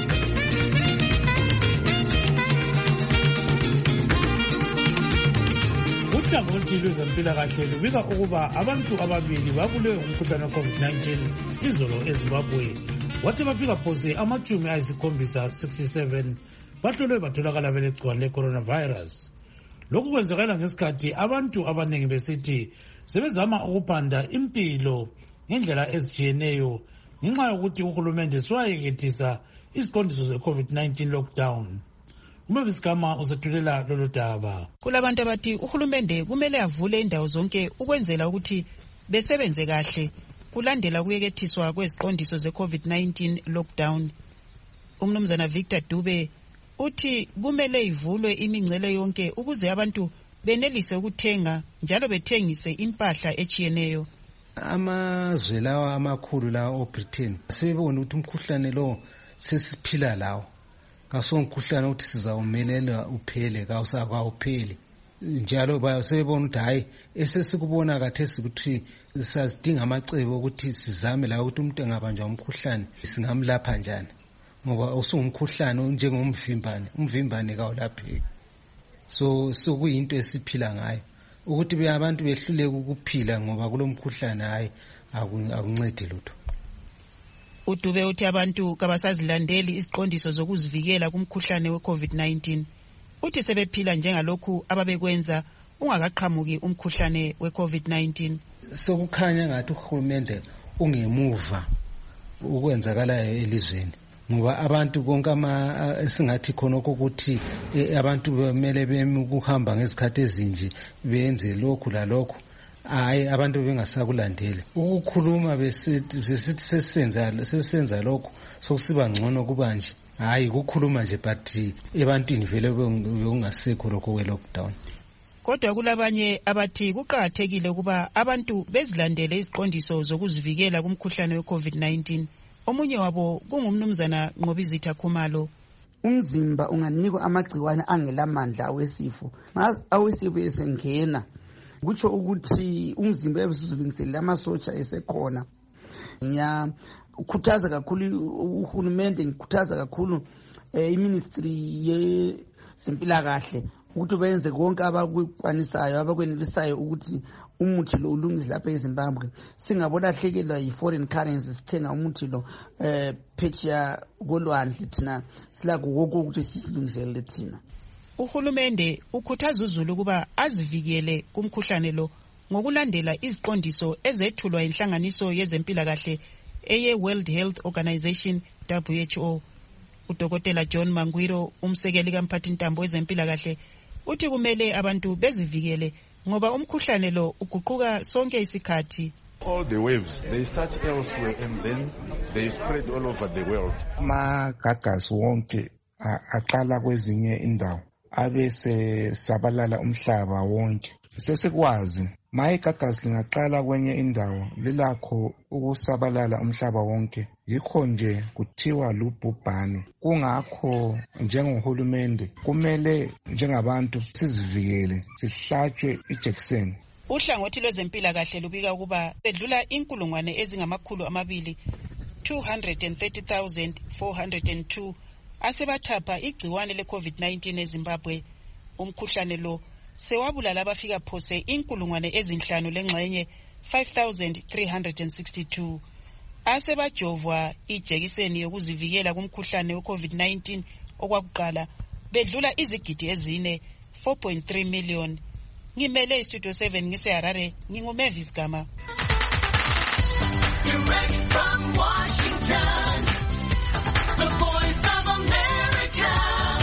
Uhlangothi lwezempilakahle lubika ukuba abantu ababili babulewe ngumkhuhlane we-COVID nineteen izolo eZimbabwe. Wathi bafika phose amachumi ayisikhombisa sixty-seven bahlolwe batholakala belegciwane le-coronavirus. Lokhu kwenzekala ngesikhathi abantu abaningi besithi sebezama ukuphanda impilo ngendlela ezitshiyeneyo ngenxa yokuthi uhulumende siwayekethisa iziqondiso ze-COVID nineteen lockdown. Umavisikama usethulela lolu daba. Kulabantu abathi uhulumende kumele avule indawo zonke ukwenzela ukuthi besebenze kahle kulandela kuyekethiswa kweziqondiso ze-COVID nineteen lockdown. Umnumzana Victor Dube uthi kumele ivulwe imingcele yonke ukuze abantu benelise ukuthenga njalo bethengise impahla echiyeneyo. Amazwe lawa amakhulu lawa oBritain sebebona ukuthi umkhuhlane lo sesiphila lawo kasomkhuhlane ukuthi sizawumelela uphele kawusakawupheli. Njalo bayasebebona ukuthi hayi esesikubona kathesi ukuthi sizadinga amacebo ukuthi sizame la ukuthi umuntu engabanjwa umkhuhlane singamlapha njani ngoba usungumkhuhlane njengomvimbane umvimbane kawulapheki. So sokuyinto esiphila ngayo ukuthi abantu behluleke ukuphila ngoba kulomkhuhlane hayi akuncede lutho. Udube uthi abantu kabasazilandeli iziqondiso zokuzivikela kumkhuhlane we-COVID nineteen. Uthi sebephila njengalokhu ababekwenza ungakaqhamuki umkhuhlane we-COVID nineteen. Sokukhanya ngathi uhulumende ungemuva ukwenzakalayo elizweni ngoba abantu konke ama esingathi khona ukuthi abantu bemele bemkuhamba ngezikhathi ezinje benze lokhu lalokhu. Hayi abantu bengasakulandeli ukukhuluma besithi sesenza sesenza lokho sokusiba ngcono kubanje. Hayi ukukhuluma nje but ebantwini vele bekungasekho lokho kwe-lockdown. Kodwa kulabanye abathi kuqakathekile ukuba abantu bezilandele iziqondiso zokuzivikela kumkhuhlane we-COVID nineteen. Omunye wabo kungumnumzana Nqobizitha Khumalo. Umzimba unganikwa amagciwane angelamandla awesifo. Awesifo esengena kutsho ukuthi umzimba ebusuzulungiselela amasotsha esekhona. Ngiyakhuthaza kakhulu uhulumende, ngikhuthaza kakhulu iministry yezempilakahle ukuthi benze konke abakwanisayo abakwenelisayo ukuthi umuthi lo ulungise lapha eZimbabwe. Singabonahlekelwa yi-foreign currency sithenga umuthi lo eh phetsheya kolwandle thina silakho konke ukuthi sisilungisele thina. Uhulumende ukhuthaza uZulu ukuba azivikele kumkhuhlane lo ngokulandela iziqondiso ezethulwa inhlanganiso yezempilakahle eye World Health Organization W H O. Udokotela John Mangwiro, umsekeli kamphathintambo wezempilakahle, uthi kumele abantu bezivikele ngoba umkhuhlane lo uguquka sonke isikhathi. All the waves, they start elsewhere and then they spread all over the world. Amagagasi wonke aqala kwezinye indawo abese sabalala umhlaba wonke. Sesikwazi ma igagasi lingaqala kwenye indawo lilakho ukusabalala umhlaba wonke. Yikho nje kuthiwa lubhubhane. Kungakho njengohulumende kumele njengabantu sizivikele, sihlatshwe ijekiseni. Uhlangothi lwezempilakahle lubika ukuba sedlula inkulungwane ezingamakhulu amabili two hundred thirty thousand four hundred two asebathapha igciwane le-COVID nineteen eZimbabwe. Umkhuhlane lo sewabulala abafika phose inkulungwane ezinhlanu lengxenye five thousand three hundred sixty-two. Asebajovwa ijekiseni yokuzivikela kumkhuhlane we-COVID nineteen okwakuqala bedlula izigidi ezine four point three million. Ngimele iStudio seven ngiseHarare, nginguMavis Gama. Direct from Washington, the voice of America,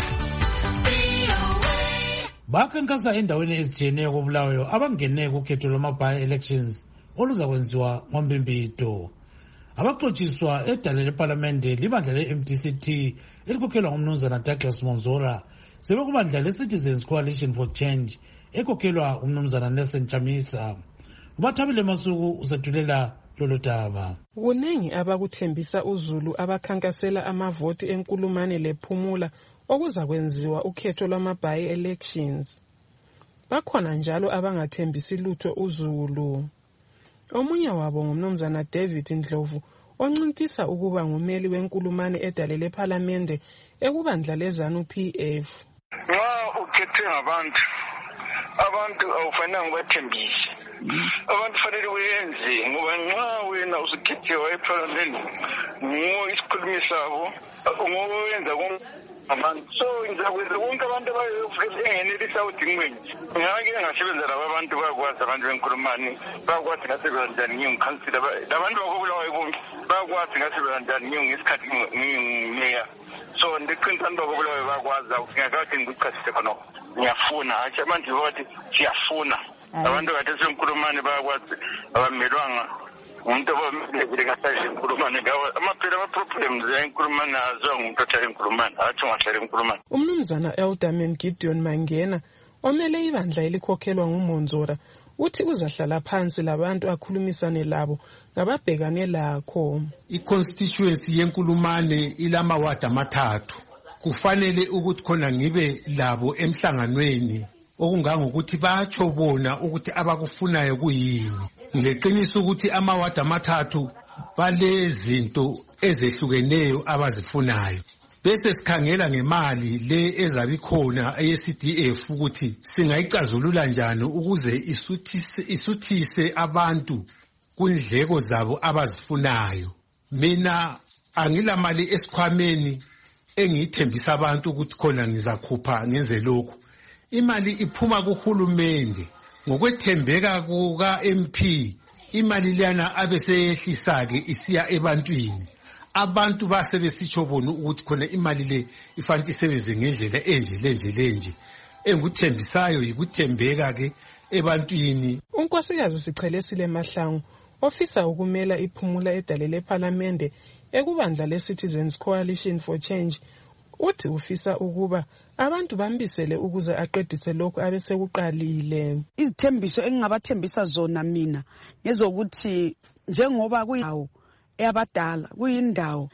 V O A. Bakhankasa endaweni ezitshiyeneyo koBulawayo abangene kukhetho lwama-by elections oluzakwenziwa ngoMbimbito. Abaxotshiswa edale leParlamente libandla le-M D C T elikhokhelwa ngumnumzana Douglas Monzora sebekubandla le-Citizens Coalition for Change ekokhelwa umnumzana Nelson Chamisa. Ubathabile Masuku usethulela lolu daba. Kunengi abakuthembisa uZulu abakhankasela amavoti enkulumane lephumula okuza kwenziwa ukhetho lwama-by elections. Bakhona njalo abangathembisi lutho uZulu. Omunye wabo ngumnumzana David Ndlovu oncintisa ukuba ngumeli wenkulumane edale leParlamente ekubandla leZANU P F. Nxa ukhethe ngabantu abantu awufanele ubathembise. Abantu fanele uyenze ngoba nxa wena usikhethiwe eParlamente nguwe isikhulumi sabo ngowenza abantu. So ngizakwenza wonke abantu abayenelisa udingweni. Ngake ngasebenza laba abantu bayakwazi abantu benkulumani bayakwazi ngasebenza njani ngiyingikhansila labantu bakobulawayo bonke bayakwazi ngasebenza njani ngiyisikhathi ngiyimeya. So ndiqinisa abantu bakobulawayo bayakwazi ngingakade ngikuchasise khona ngiyafuna athi abantu bathi siyafuna abantu kade senkulumani bayakwazi abamelwanga umuntu obamele kasaje enkulumani ngawo amaphela ama-problems enkulumani aziwa ngumuntu ohlala enkulumani athi ungahlala enkulumani. Umnumzana Elderman Gideon Mangena omele ibandla elikhokhelwa nguMonzora uthi uzahlala phansi labantu akhulumisane labo ngababhekane lakho. I-constituency yenkulumane ilamawadi amathathu. Kufanele ukuthi khona ngibe labo emhlanganweni okungangokuthi batsho bona ukuthi abakufunayo kuyini. Ngileqiniso ukuthi amawadi amathathu balezinto ezehlukeneyo abazifunayo. Bese sikhangela ngemali le ezabikhona eye-C D F ukuthi singayicazulula njani ukuze isuthise isuthise abantu kundleko zabo abazifunayo. Mina angilamali esikhwameni engiyithembisa abantu ukuthi khona ngizakhupha ngenze lokho. Imali iphuma kuhulumende ngokwethembeka kuka M P. Imali liyana abeseyehlisa ke isiya ebantwini. Abantu basebesitsho bona ukuthi khona imali le ifanele isebenze ngendlela enje lenje lenje. Engikuthembisayo yikuthembeka ke ebantwini. Unkosikazi Sichelesile Mahlangu ofisa ukumela iphumula edale leParlamente ekubandla le-Citizens Coalition for Change uthi ufisa ukuba abantu bambisele ukuze aqedise lokho abesekuqalile. Izithembiso engingabathembisa zona mina ngezokuthi njengoba kuyindawo eyabadala kuyindawo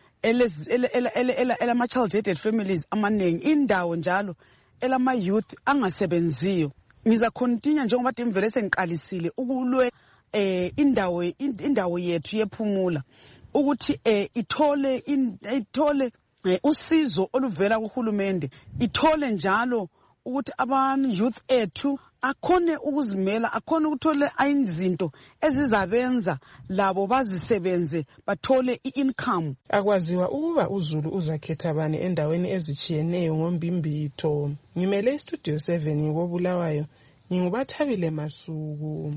elama-child headed families amaningi, indawo njalo elama-youth angasebenziyo. Ngizakhontinya njengoba dimvele sengiqalisile ukulwe eh indawo indawo yethu yephumula ukuthi eh ithole ithole usizo oluvela kuhulumende, ithole njalo ukuthi abantu youth ethu akhone ukuzimela, akhone ukuthola izinto ezizabenza labo bazisebenze bathole i-income. Akwaziwa ukuba uZulu uzakhetha bani endaweni ezitshiyeneyo ngoMbimbito. Ngimele iStudio seven ngobulawayo, ngingubathabile Masuku.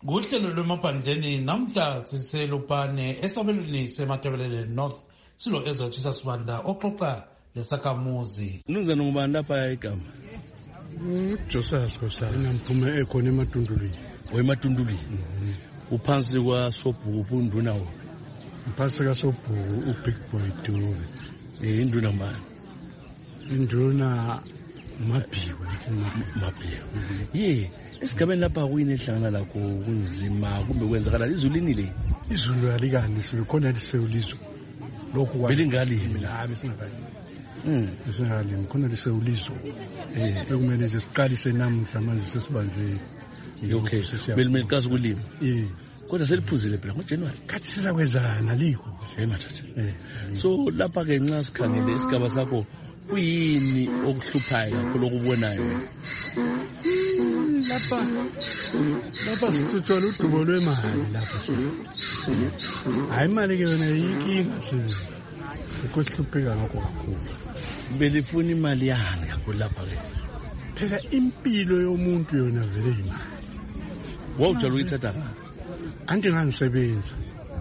Kuhlelo lwemaphandleni namhla siselupane esabelweni sematebelele North silo ezotshisa sibanda oxoxa lesakhamuzi. Mnumzana ngubani lapha igama? Joseph Kosala namphume ekhona ematundulweni. Wematundulweni. Uphansi kwa Sobhuku unduna wo. Uphansi kwa Sobhuku uBig Boy Dube. Eh induna manje. Induna Mabhiwa Mabhiwa. Ye, esigabeni lapha kuyini ehlangana lakho kunzima kumbe kwenzakala izulu linile. Izulu alikani sikhona lisewulizwe. Lokhu kwa belingalimi la besingakalimi. Mm, besingakalimi khona lisewulizwe. Eh, bekumele nje siqalise namuhla manje sesibanjwe. Okay, belimele kazi kulima. Eh. Kodwa seliphuzile phela ngoJanuary. Kathi sizakwenzana likho. Eh mathatha. Eh. So lapha ke nxa sikhangele isigaba sakho kuyini okuhluphayo kakhulu okubonayo? Lapha lapha sithola udubo lwemali lapha sona. Hayi imali ke yona yinkinga sini. Ukuhlupheka ngakho kakhulu. Belifuna imali yani kakhulu lapha ke. Phela impilo yomuntu yona vele imali. Wawujala uyithatha ngani? Ande ngangisebenza.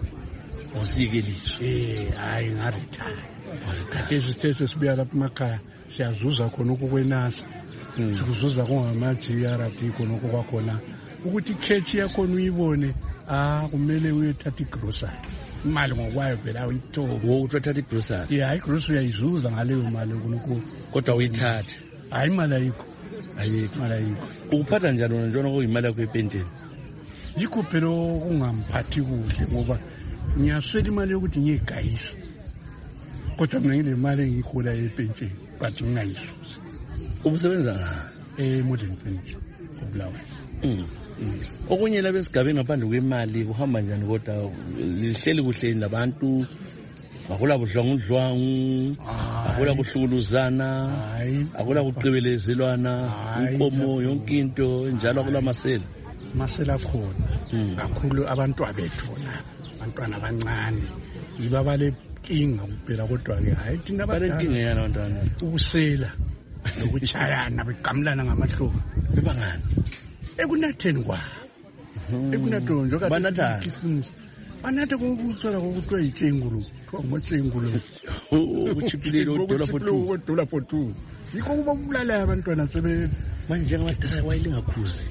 Usiyekeliswa. Eh, hayi ngaretire. Waretire sithethe sibuya lapha emakhaya siyazuza khona ukukwenasa. Sikuzuza kungamaji R D khona okwakhona ukuthi ikhethi yakho uyibone ah kumele uyethatha igrocery. Imali ngokwayo phela uyithoba. Wo uthatha igrocery. Yeah, igrocery uyayizuza ngaleyo mali kunuku kodwa uyithatha. Hayi imali ayikho. Ayikho. Imali ayikho. Ukuphatha njani wena njalo kuyimali yakho epentsheni? Yikho phela kungamphathi kuhle ngoba ngiyaswela imali yokuthi ngiyegayisa. Kodwa mina ngile mali engiyihola epentsheni but ngingayisusi. Ubusebenza nga eh modern pension kubulawa. Mm. Okunye la besigabeni ngaphandle kwemali kuhamba njani kodwa lihleli kuhle labantu akula budlwangudlwangu akula kuhlukuluzana akula kuqibelezelwana inkomo yonke into njalo akula masela masela khona kakhulu abantu abethu bona abantwana abancane ibabale kinga kuphela kodwa ke hayi thina balenkinga yana abantwana ubusela nokuchayana beqamlana ngamahlobo bebangani ekunatheni kwa ekunathoni njoka banatha banatha kokuthola kokuthiwa yitshengulu kuthiwa ngotshengulu ukuchiphilelo dollar for two dollar for two yikho kuba kubulala abantwana sebe manje njengamadala wayelingakhuzi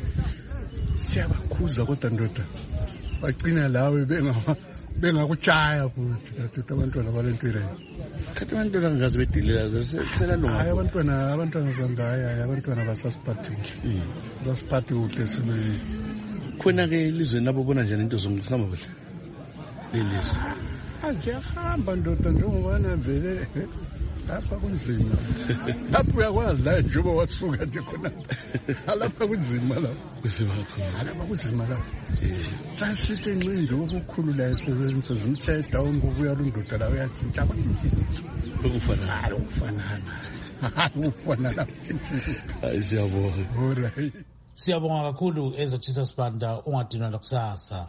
siyabakhuza kodwa ndoda bagcina lawe bengawa bengakuchaya futhi kathi abantwana balentwele kathi abantwana ngazi bedilela selalunga hayi abantwana abantwana zangaya abantwana basasiphathile basiphathe kuhle sibe khona ke elizweni labo bona njani into zongisihamba kuhle lelizwe ajahamba ndoda njengobana vele lapha kunzima lapha uyakwazi la njengoba wasuka nje khona lapha kunzima lapha kunzima kakhulu lapha kunzima lapha sasithi ncinci okukhulu la esebenza zimtshaya down ngokuya lundoda la uyatshintsha abatshintsha lokufana lokufanana ukufana hayi siyabonga alright siyabonga kakhulu ezotshisa sibanda ungadinwa lakusasa.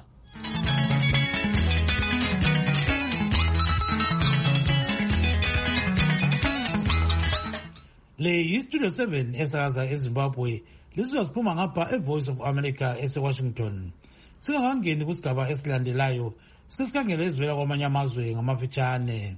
Le yistudio seven esakaza eZimbabwe lisizwa siphuma ngapha eVoice of America eseWashington. Singakangeni kusigaba esilandelayo sike sikhangele ezivela kwamanye amazwe ngamafitshane.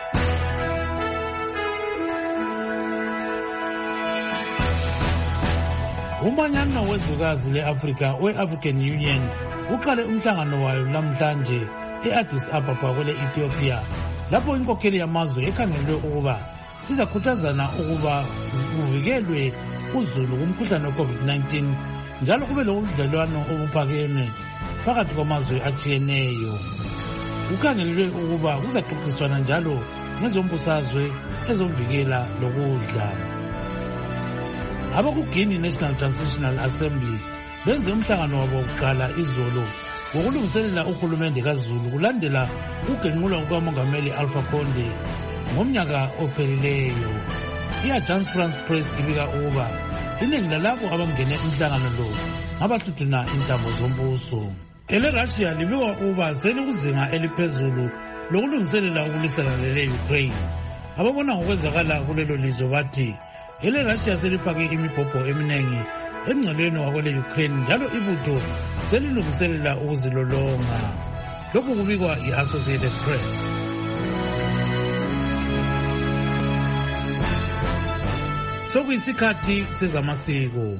Umanyano wezwekazi le-Afrika we-African Union uqale umhlangano wayo namhlanje e-Addis Ababa kwele Ethiopia lapho inkokheli yamazwe ekhangelwe ukuba izakhuthazana ukuba kuvikelwe uzulu kumkhuhlane we-COVID nineteen njalo kube lobudlelwano obuphakeme phakathi kwamazwe atshiyeneyo. Kukhangelwe ukuba kuzaxoxiswana njalo ngezombusazwe ezomvikela lokudla. AbakuGuinea National Transitional Assembly benze umhlangano wabo wokuqala izolo ngokulungiselela uhulumende kaZulu kulandela ukugenqulwa kukamongameli Alpha Conde ngomnyaka ophelileyo. I-Agence France Press ibika ukuba iningi lalabo abangene umhlangano lo ngabathuthuna intambo zombuso. EleRussia libikwa ukuba selikuzinga eliphezulu lokulungiselela ukulwisana lele-Ukraine. Ababona ngokwenzakala kulelo lizwe bathi EleRussia selifake imibhobho eminingi emngcelweni wakwele-Ukraine njalo ibutho selilungiselela ukuzilolonga. Lokhu kubikwa yi-Associated Press. Sokuyisikhathi sezamasiko.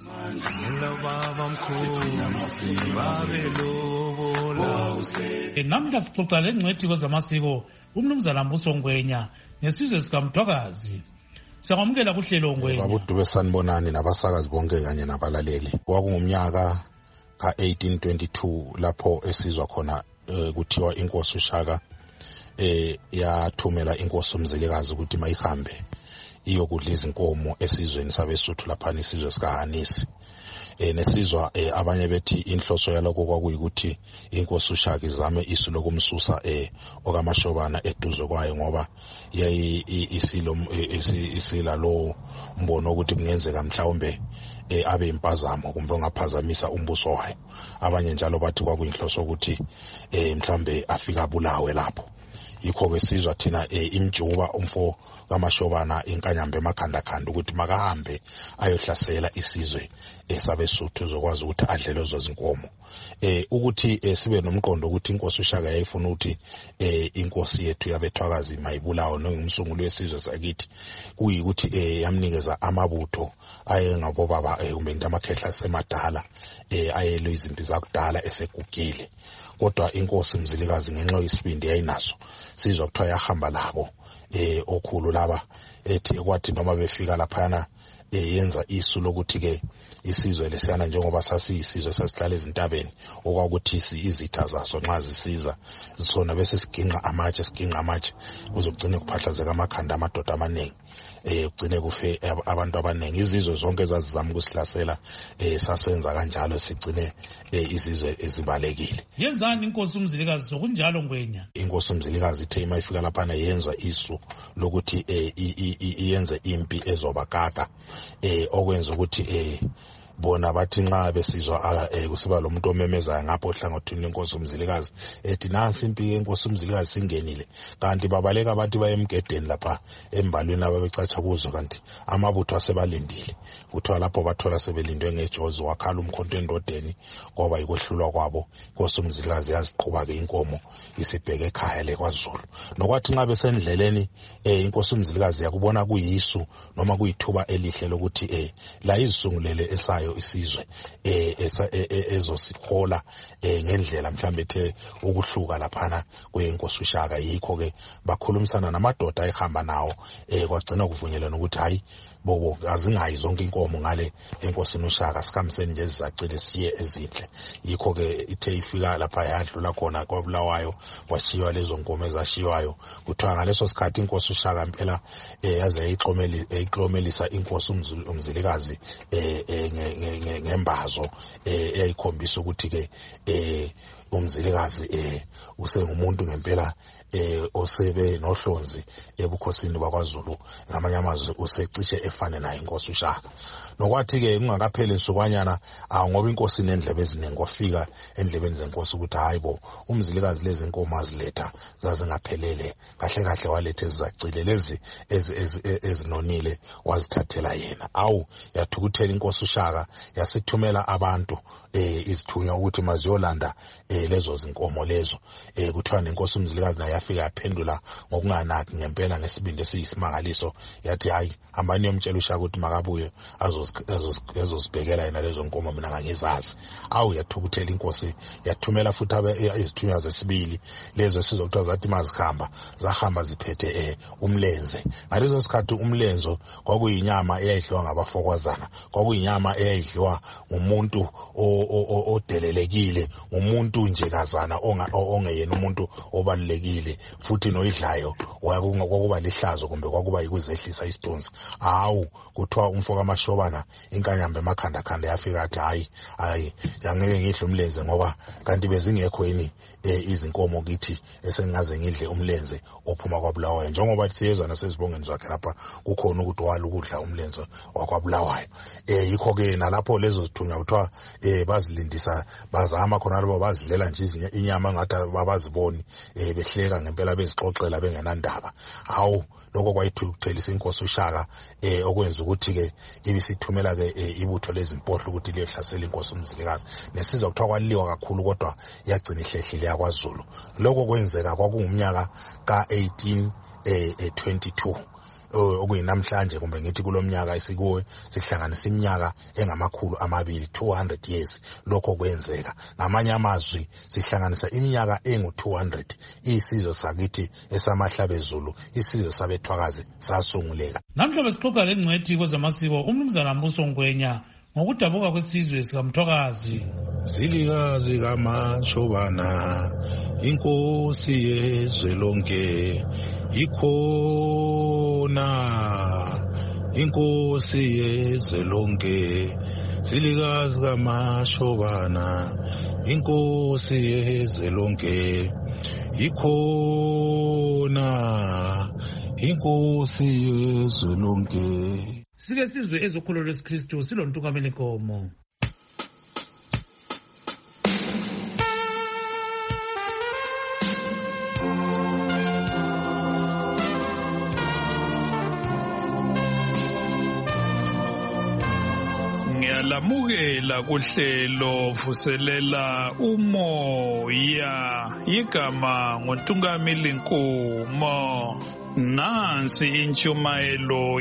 Namhla sixoxa lengcwethi kwezamasiko umnumzana Mbuso Ngwenya ngesizwe sikaMthwakazi. Siyamukela kuhlelo Ngwenya. Babudube sanibonani nabasakazi bonke kanye nabalaleli. Kwakungumnyaka ka eighteen twenty-two lapho esizwa khona kuthiwa inkosi uShaka eh yathumela inkosi uMzilikazi ukuthi mayihambe iyokudla izinkomo esizweni sabeSuthu lapha isizwe sikaHanisi. Eh nesizwa eh abanye bethi inhloso yaloko kwakuyikuthi inkosi uShaka izame isu lokumsusa eh okaMashobana eduze kwayo ngoba yayi isilo isila lo mbono ukuthi kungenzeka mhlawumbe eh abe impazamo kumbe ungaphazamisa umbuso wayo. Abanye njalo bathi kwakuyinhloso ukuthi eh mhlambe afika bulawe lapho. Yikho besizwa thina eh imjuba umfo kaMashobana inkanyambe emakhanda khanda ukuthi makahambe ayohlasela isizwe esabeSuthu zokwazi ukuthi adlele zo zinkomo. Eh ukuthi eh, sibe nomqondo ukuthi inkosi uShaka yayifuna ukuthi eh inkosi yethu yabethwakazi mayibulawo nongumsunguli wesizwe sakithi kuyikuthi eh yamnikeza amabutho ayengabo baba eh kumbe ndamakhehla semadala eh ayelwe izimpi zakudala esegugile. Kodwa inkosi Mzilikazi ngenxa yesibindi yayinaso sizwa kuthiwa yahamba labo eh okhulu laba ethi kwathi noma befika laphana eh yenza isu lokuthi ke isizwe lesiyana njengoba sasiyisizwe sasihlala ezintabeni okwakuthi izitha zaso nxa zisiza zisona bese siginqa amatshe siginqa amatshe uzogcina kuphahlazeka amakhanda amadoda amaningi eh ugcine kufe abantu abaningi. Izizwe zonke ezazizama ukusihlasela eh sasenza kanjalo sigcine eh izizwe ezibalekile. Yenzani inkosi uMzilikazi sokunjalo Ngwenya? Inkosi uMzilikazi ithe mayifika lapha yenza isu lokuthi eh iyenze impi ezobakaka eh okwenza ukuthi eh bona bathi nxa besizwa eh kusiba lo muntu omemezayo ngapho ohlangothini lenkosi uMzilikazi ethi nansi impi yenkosi uMzilikazi singenile kanti babaleka bathi bayemgedeni lapha embalweni ababecatsha kuzo kanti amabutho asebalindile kuthiwa lapho bathola sebelindwe ngejozi wakhala umkhonto endodeni ngoba yikwehlulwa kwabo inkosi uMzilikazi yaziqhuba ke inkomo isibheke ekhaya leKwaZulu. Nokwathi nxa besendleleni eh inkosi uMzilikazi yakubona kuyisu noma kuyithuba elihle lokuthi eh la izisungulele esayo isizwe eh ezosihola eh ngendlela mhlambe ethe ukuhluka laphana kwenkosi uShaka. Yikho ke bakhulumisana namadoda ayihamba nawo eh kwagcina kuvunyelana ukuthi hayi bobo azingayi zonke inkomo ngale enkosini uShaka sikhambiseni nje zizacile siye ezinhle. Yikho ke ithe ifika lapha yadlula khona kwaBulawayo kwashiywa lezo nkomo ezashiywayo kuthiwa ngaleso sikhathi inkosi uShaka impela eh yaze yayixomeli eyixomelisa inkosi uMzilikazi eh ngembazo eh eyikhombisa ukuthi ke eh uMzilikazi eh usengumuntu ngempela eh osebe nohlonzi ebukhosini bakwaZulu ngamanye amazwi usecishe efane naye inkosi uShaka. Nokwathi ke kungakapheli insukwanyana ngoba inkosi nendlebe eziningi kwafika endlebeni zenkosi ukuthi hayibo uMzilikazi lezi inkomo aziletha zazingaphelele kahle kahle walethe ezacile lezi ezinonile wazithathela yena. Awu yathukuthela inkosi uShaka yasithumela abantu eh izithunywa ukuthi maziyolanda eh lezo zinkomo lezo eh kuthiwa nenkosi uMzilikazi naye yafika yaphendula ngokunganaki ngempela ngesibindi esiyisimangaliso yathi hayi hambani yomtshela uShaka ukuthi makabuye azozibhekela yena lezo nkomo mina ngangizazi. Awu yathukuthela inkosi yathumela futhi izithunywa zesibili lezo esizokuthiwa zathi mazikhamba zahamba ziphethe eh umlenze. Ngalezo sikhathi umlenzo kwakuyinyama eyayidliwa ngabafokwazana kwakuyinyama eyayidliwa ngumuntu odelelekile umuntu nje kazana ongeyena umuntu obalulekile futhi noyidlayo kwakuba lihlazo kumbe kwakuba yikuzehlisa istonzi. Hawu kuthiwa umfo kaMashobana inkanyambe emakhanda khanda yafika athi hayi hayi yangeke ngidle umlenze ngoba kanti bezingekho yini eh izinkomo kithi esengaze ngidle umlenze ophuma kwaBulawayo njengoba siyezwa nasezibongeni zakhe lapha kukhona ukuthi wala ukudla umlenze wakwaBulawayo. Eh yikho ke nalapho lezo zithunywa kuthiwa eh bazilindisa bazama khona labo bazidlela bevela nje inyama ngathi babaziboni eh behleka ngempela bezixoxela bengenandaba. Hawu lokho kwayithukuthelisa inkosi uShaka eh okwenza ukuthi ke ibisithumela ke ibutho lezimpohlo ukuthi liyehlasela inkosi uMzilikazi. Nesizwe kuthiwa kwaliwa kakhulu kodwa yagcina ihlehlile yakwaZulu. Lokho kwenzeka kwakungumnyaka ka eighteen twenty-two. Okuyinamhlanje kumbe ngithi kulomnyaka esikuwe sihlanganisa iminyaka engamakhulu amabili two hundred years lokho kwenzeka. Ngamanye amazwi sihlanganisa iminyaka engu two hundred isizwe sakithi esamahlabezulu isizwe sabethwakazi sasunguleka. Namhla besixoxa lengcwethi kwezamasiko umnumzana Mbuso Ngwenya ngokudabuka kwesizwe sikaMthwakazi. Zilikazi kaMashobana inkosi yezwe lonke ikhona inkosi yezwe lonke. Zilikazi kaMashobana inkosi yezwe lonke ikhona inkosi yezwe lonke. Sike sizwe ezokholo lwesikristu silontukameni Nkomo. Ngiyalamukela kuhlelo vuselela umoya igama ngoNtungameli Nkomo. Nansi intshumayelo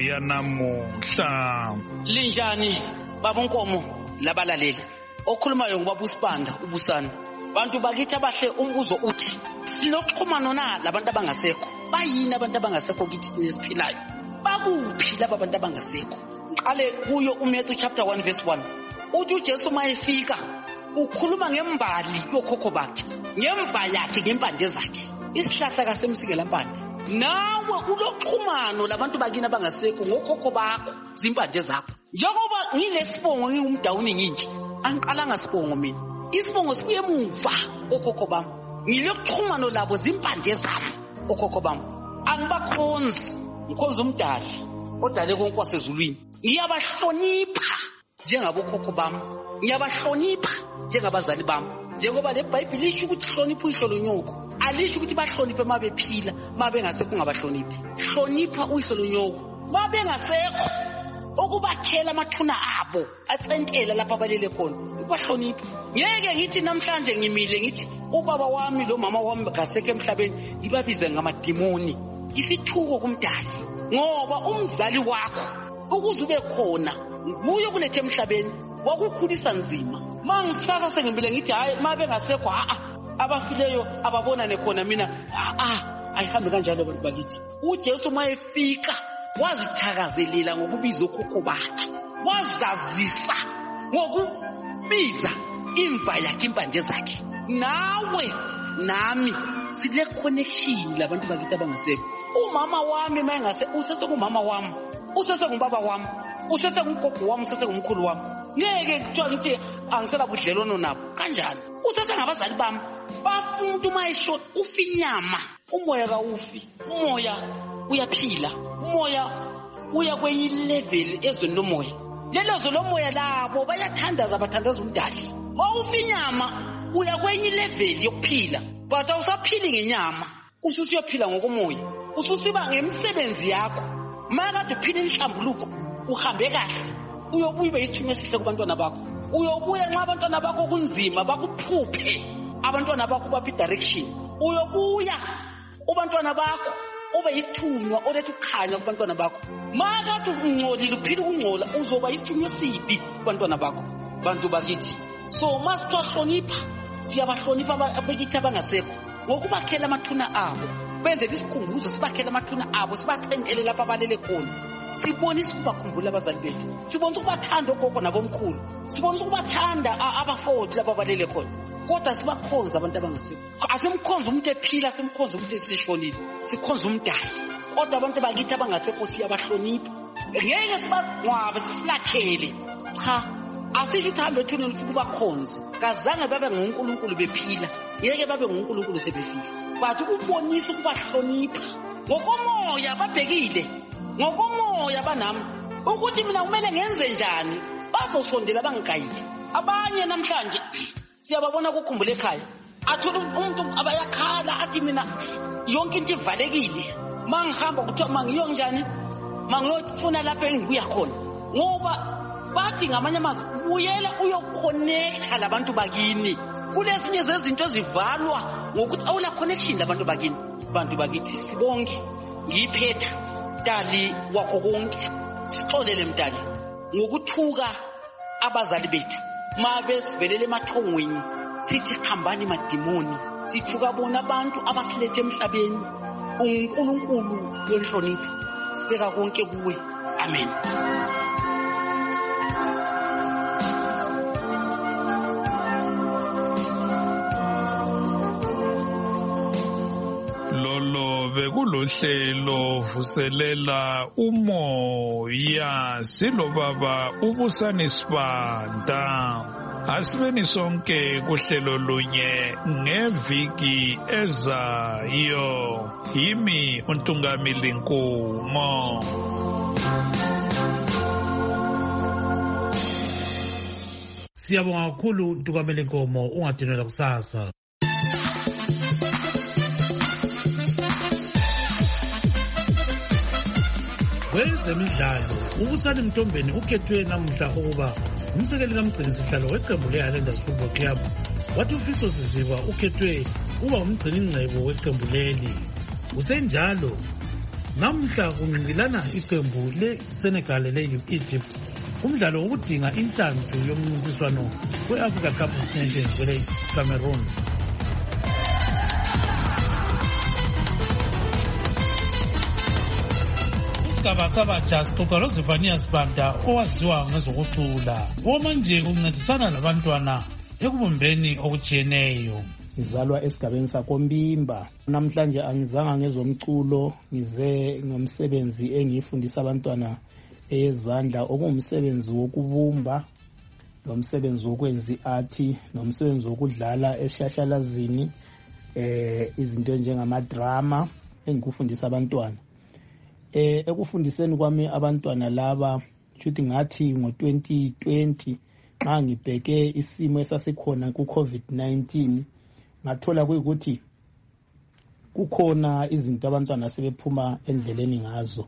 yanamuhla. Linjani baba Nkomo labalaleli okhulumayo ngubaba uSibanda ubusana. Bantu bakithi abahle umbuzo uthi siloxhumano na labantu abangasekho. Bayini abantu abangasekho kithi nesiphilayo? Bakuphi laba abantu abangasekho? Qale kuyo uMatthew chapter one verse one. Uthi uJesu mayefika ukhuluma ngembali yokhokho bakhe, ngemva yakhe ngempande zakhe. Isihlahla kasemsikela mpande. Nawe uloxhumano labantu bakini abangasekho ngokhokho bakho zimpande zakho. Njengoba ngilesibongo ngingumdawuni nginje, angiqalanga sibongo mina. Isibongo sibuye emuva okhokho bami. Ngiloxhumano labo zimpande zami okhokho bami. Angibakhonzi, ngikhonza umdali odale konke wasezulwini. Ngiyabahlonipha njengabokhokho bami. Ngiyabahlonipha njengabazali bami. Njengoba le Bhayibheli lisho ukuthi hlonipha uyihlo lonyoko. Alisho ukuthi bahloniphe mabephila, mabengasekho ungabahloniphi. Hlonipha uyihlo lonyoko. Mabengasekho okubakhela amathuna abo acentela lapha balele khona. Ukubahlonipha. Ngeke ngithi namhlanje ngimile ngithi ubaba wami lo mama wami ngasekho emhlabeni ngibabize ngamadimoni. Isithuko kumdali. Ngoba umzali wakho ukuze ube khona nguye kulethe emhlabeni wakukhulisa nzima. Mangisasa sengibile ngithi hayi mabengasekho a a abafileyo ababonane khona mina ah ayihambe kanjalo abantu bakithi. uJesu mayefika wazithakazelela ngokubiza okhokho bakhe, wazazisa ngokubiza imva yakhe impande zakhe. Nawe nami sile connection labantu bakithi abangasekho. Umama wami mayengase usese kumama wami, usese kumbaba wami, usese kumgogo wami, usese kumkhulu wami. Ngeke kuthiwa ngithi angisela budlelwano nabo. Kanjani? Usese ngabazali bami. Bafuna ukuthi mayisho ufinyama, umoya kawufi. Umoya uyaphila. Umoya uya kwenye level ezweni lomoya. Lelo zwe lomoya labo bayathandaza bathandaza umdali. Mawufinyama uya kwenye level yokuphila. But awusaphili ngenyama. Ususiyophila ngokomoya. Ususiba ngemsebenzi yakho. Makade uphila inhlambuluko uhambe kahle. Uyobuya ube isithunywa esihle kubantwana bakho. Uyobuya nxa abantwana bakho kunzima bakuphuphe. Abantwana bakho baphi direction. Uyobuya ubantwana bakho ube isithunywa olethe ukukhanya kubantwana bakho. Makade ungcolile uphila ukungcola uzoba isithunywa sibi kubantwana bakho. Bantu bakithi. So must hlonipha. Siyabahlonipha abakithi abangasekho ngokubakhela amathuna abo. Benze isikhumbuzo sibakhela amathuna abo, sibacentele lapha balele khona. Sibonisa ukubakhumbula abazali bethu. Sibonisa ukubathanda ogogo nabomkhulu. Sibonisa ukubathanda abafowethu lapha balele khona. Kodwa sibakhonza abantu abangasekho. Asimkhonza umuntu ephila, simkhonza umuntu esishonile. Sikhonza umdali. Kodwa abantu bakithi abangasekho siyabahlonipha. Ngeke sibangcwabe siflathele. Cha, asisho ukuthi hambe ethuneni ufike ubakhonze. Kazange babe ngoNkulunkulu bephila. Ngeke babe ngoNkulunkulu sebefile. Bathi ukubonisa ukubahlonipha. Ngokomoya babhekile. Ngokomoya banami ukuthi mina kumele ngenze njani bazosondela bangigayide. Abanye namhlanje siyababona ukukhumbula ekhaya athola umuntu abayakhala athi mina yonke into ivalekile mangihamba kuthiwa mangiyonjani mangiyofuna lapha engibuya khona ngoba bathi ngamanye amazwi buyela uyoconnecta labantu bakini kulezinye zezinto ezivalwa ngokuthi awula connection labantu bakini bantu bakithi sibonke ngiyiphetha Mdali wakho konke sixolele Mdali ngokuthuka abazali bethu mabe sivelele emathongweni sithi khambani madimoni sithuka bona abantu abasilethe emhlabeni uNkulunkulu wenhlonipho sibeka konke kuwe amen. Bekulohlelo vuselela umoya silo baba ubusani Sibanda asibeni sonke kuhlelo lunye ngeviki ezayo yimi uNtungamili Nkumo. Siyabonga kakhulu Ntungamili Nkumo, ungadinela kusasa. Kwezemidlalo ubusani Mtombeni ukhethwe namuhla ukuba umsekeli kamgcinisihlalo weqembu le-Highlanders Football Club, wathi uFiso Siziba ukhethwe uba umgciningcebo weqembu leli. Kusenjalo namuhla kunqinqilana iqembu le-Senegal le-Egypt kumdlalo wokudinga inhlanzu yomncintiswano we-Africa Cup of Nations kwele-Cameroon. Isigaba sabatsha sixoxa loZefania Sibanda owaziwa ngezokucula omanje uncedisana labantwana ekubumbeni okujiyeneyo. Ngizalwa esigabeni sakoMbimba. Namhlanje angizanga ngezomculo, ngize ngomsebenzi engiyifundisa abantwana ezandla okumsebenzi wokubumba, nomsebenzi wokwenza iart, nomsebenzi wokudlala esishashalazini eh izinto njengama drama engikufundisa abantwana. Eh ekufundiseni kwami abantwana laba futhi ngathi ngo twenty twenty xa ngibheke isimo esasikhona ku COVID nineteen ngathola kuyikuthi kukhona izinto abantwana sebephuma endleleni ngazo.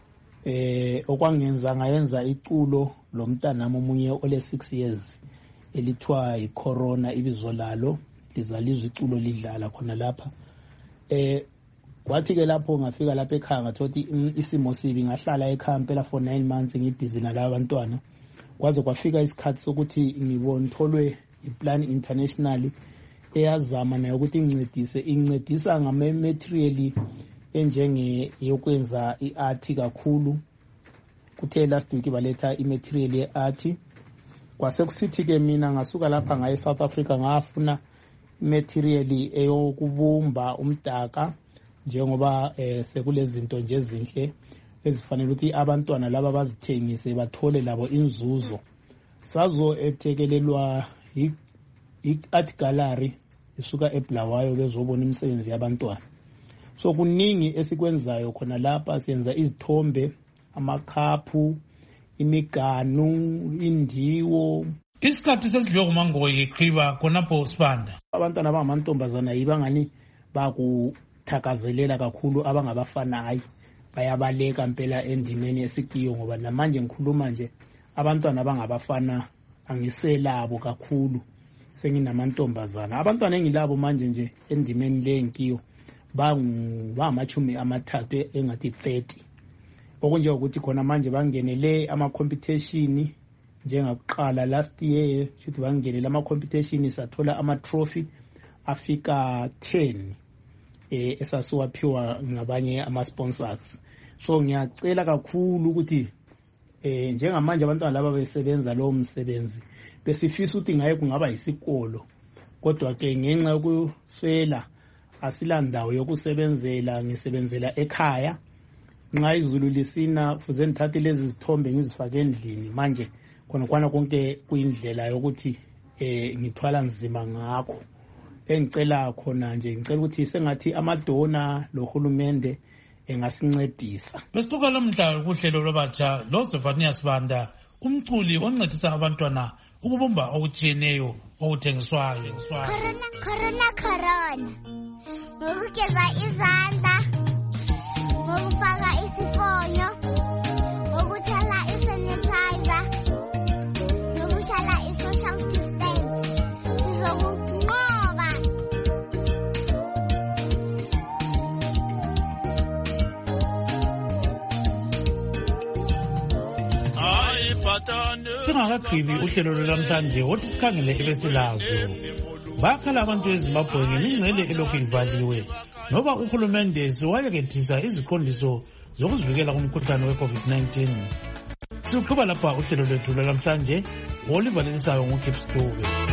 Eh okwangenza ngayenza iculo lomntana omunye ole six years elithwa iCorona ibizo lalo lizalizwe iculo lidlala khona lapha. Eh kwathi ke lapho ngafika lapha ekhaya ngathothi isimo sibi ngahlala ekhaya impela for nine months ngibhizi nalabo bantwana kwaze kwafika isikhathi sokuthi ngibone tholwe iPlan International eyazama nayo ukuthi incedise incedisa ngama material enjenge yokwenza iart kakhulu. Kuthe last week baletha imaterial yeart kwase kusithi ke mina ngasuka lapha ngaye South Africa ngafuna material eyokubumba umdaka njengoba eh, sekulezinto nje ezinhle ezifanele ukuthi abantwana laba bazithengise bathole labo inzuzo. Sazo ethekelelwa i-art gallery isuka eBulawayo bezobona imisebenzi yabantwana. So kuningi esikwenzayo khona lapha, siyenza izithombe, amakhaphu, imiganu, indiwo. Isikhathi sesidliwe kumangoyi iqhiba khonapho Sibanda. Abantwana abangamantombazana yibangani bakuthakazelela kakhulu abangabafana hayi bayabaleka impela endimeni esikiyo ngoba namanje ngikhuluma nje abantwana abangabafana angiselabo kakhulu senginamantombazana. Abantwana engilabo manje nje endimeni lenkiyo bangamachumi amathathu engathi thirty okunje ukuthi khona manje bangenele ama competition njengakuqala last year futhi bangenele ama competition sathola ama trophy afika ten eh esasiwaphiwa ngabanye ama sponsors. So ngiyacela kakhulu ukuthi eh njengamanje abantwana laba besebenza lo msebenzi besifisa ukuthi ngaye kungaba isikolo kodwa ke ngenxa yokuswela asilandawo yokusebenzela ngisebenzela ekhaya nxa izulu lisina fuze ngithathe lezi zithombe ngizifake endlini manje khona kwana konke kuyindlela yokuthi eh ngithwala nzima ngakho engicela khona nje ngicela ukuthi sengathi amadona lohulumende engasincedisa. Besixoxa lamhla kuhlelo lwabatsha loZefania Sibanda umculi oncedisa abantwana ukubumba okutshiyeneyo okuthengiswayo. Corona, corona, corona. Ngokugeza izandla, ngokufaka isifonyo, ngokuthala isanitizer, ngokuhlala i-social distance. Sizokunqoba. Singakagqibi uhlelo lwanamhlanje wothi sikhangele ebesilazo. Bakhala abantu eZimbabwe ngemingcele elokhu ivaliwe ngoba uhulumende siwayekethisa iziqondiso zokuzivikela kumkhuhlane we-covid nineteen. Siqhuba lapha uhlelo lwethu lwanamhlanje, Oliver Lelisayo nguKipstuke.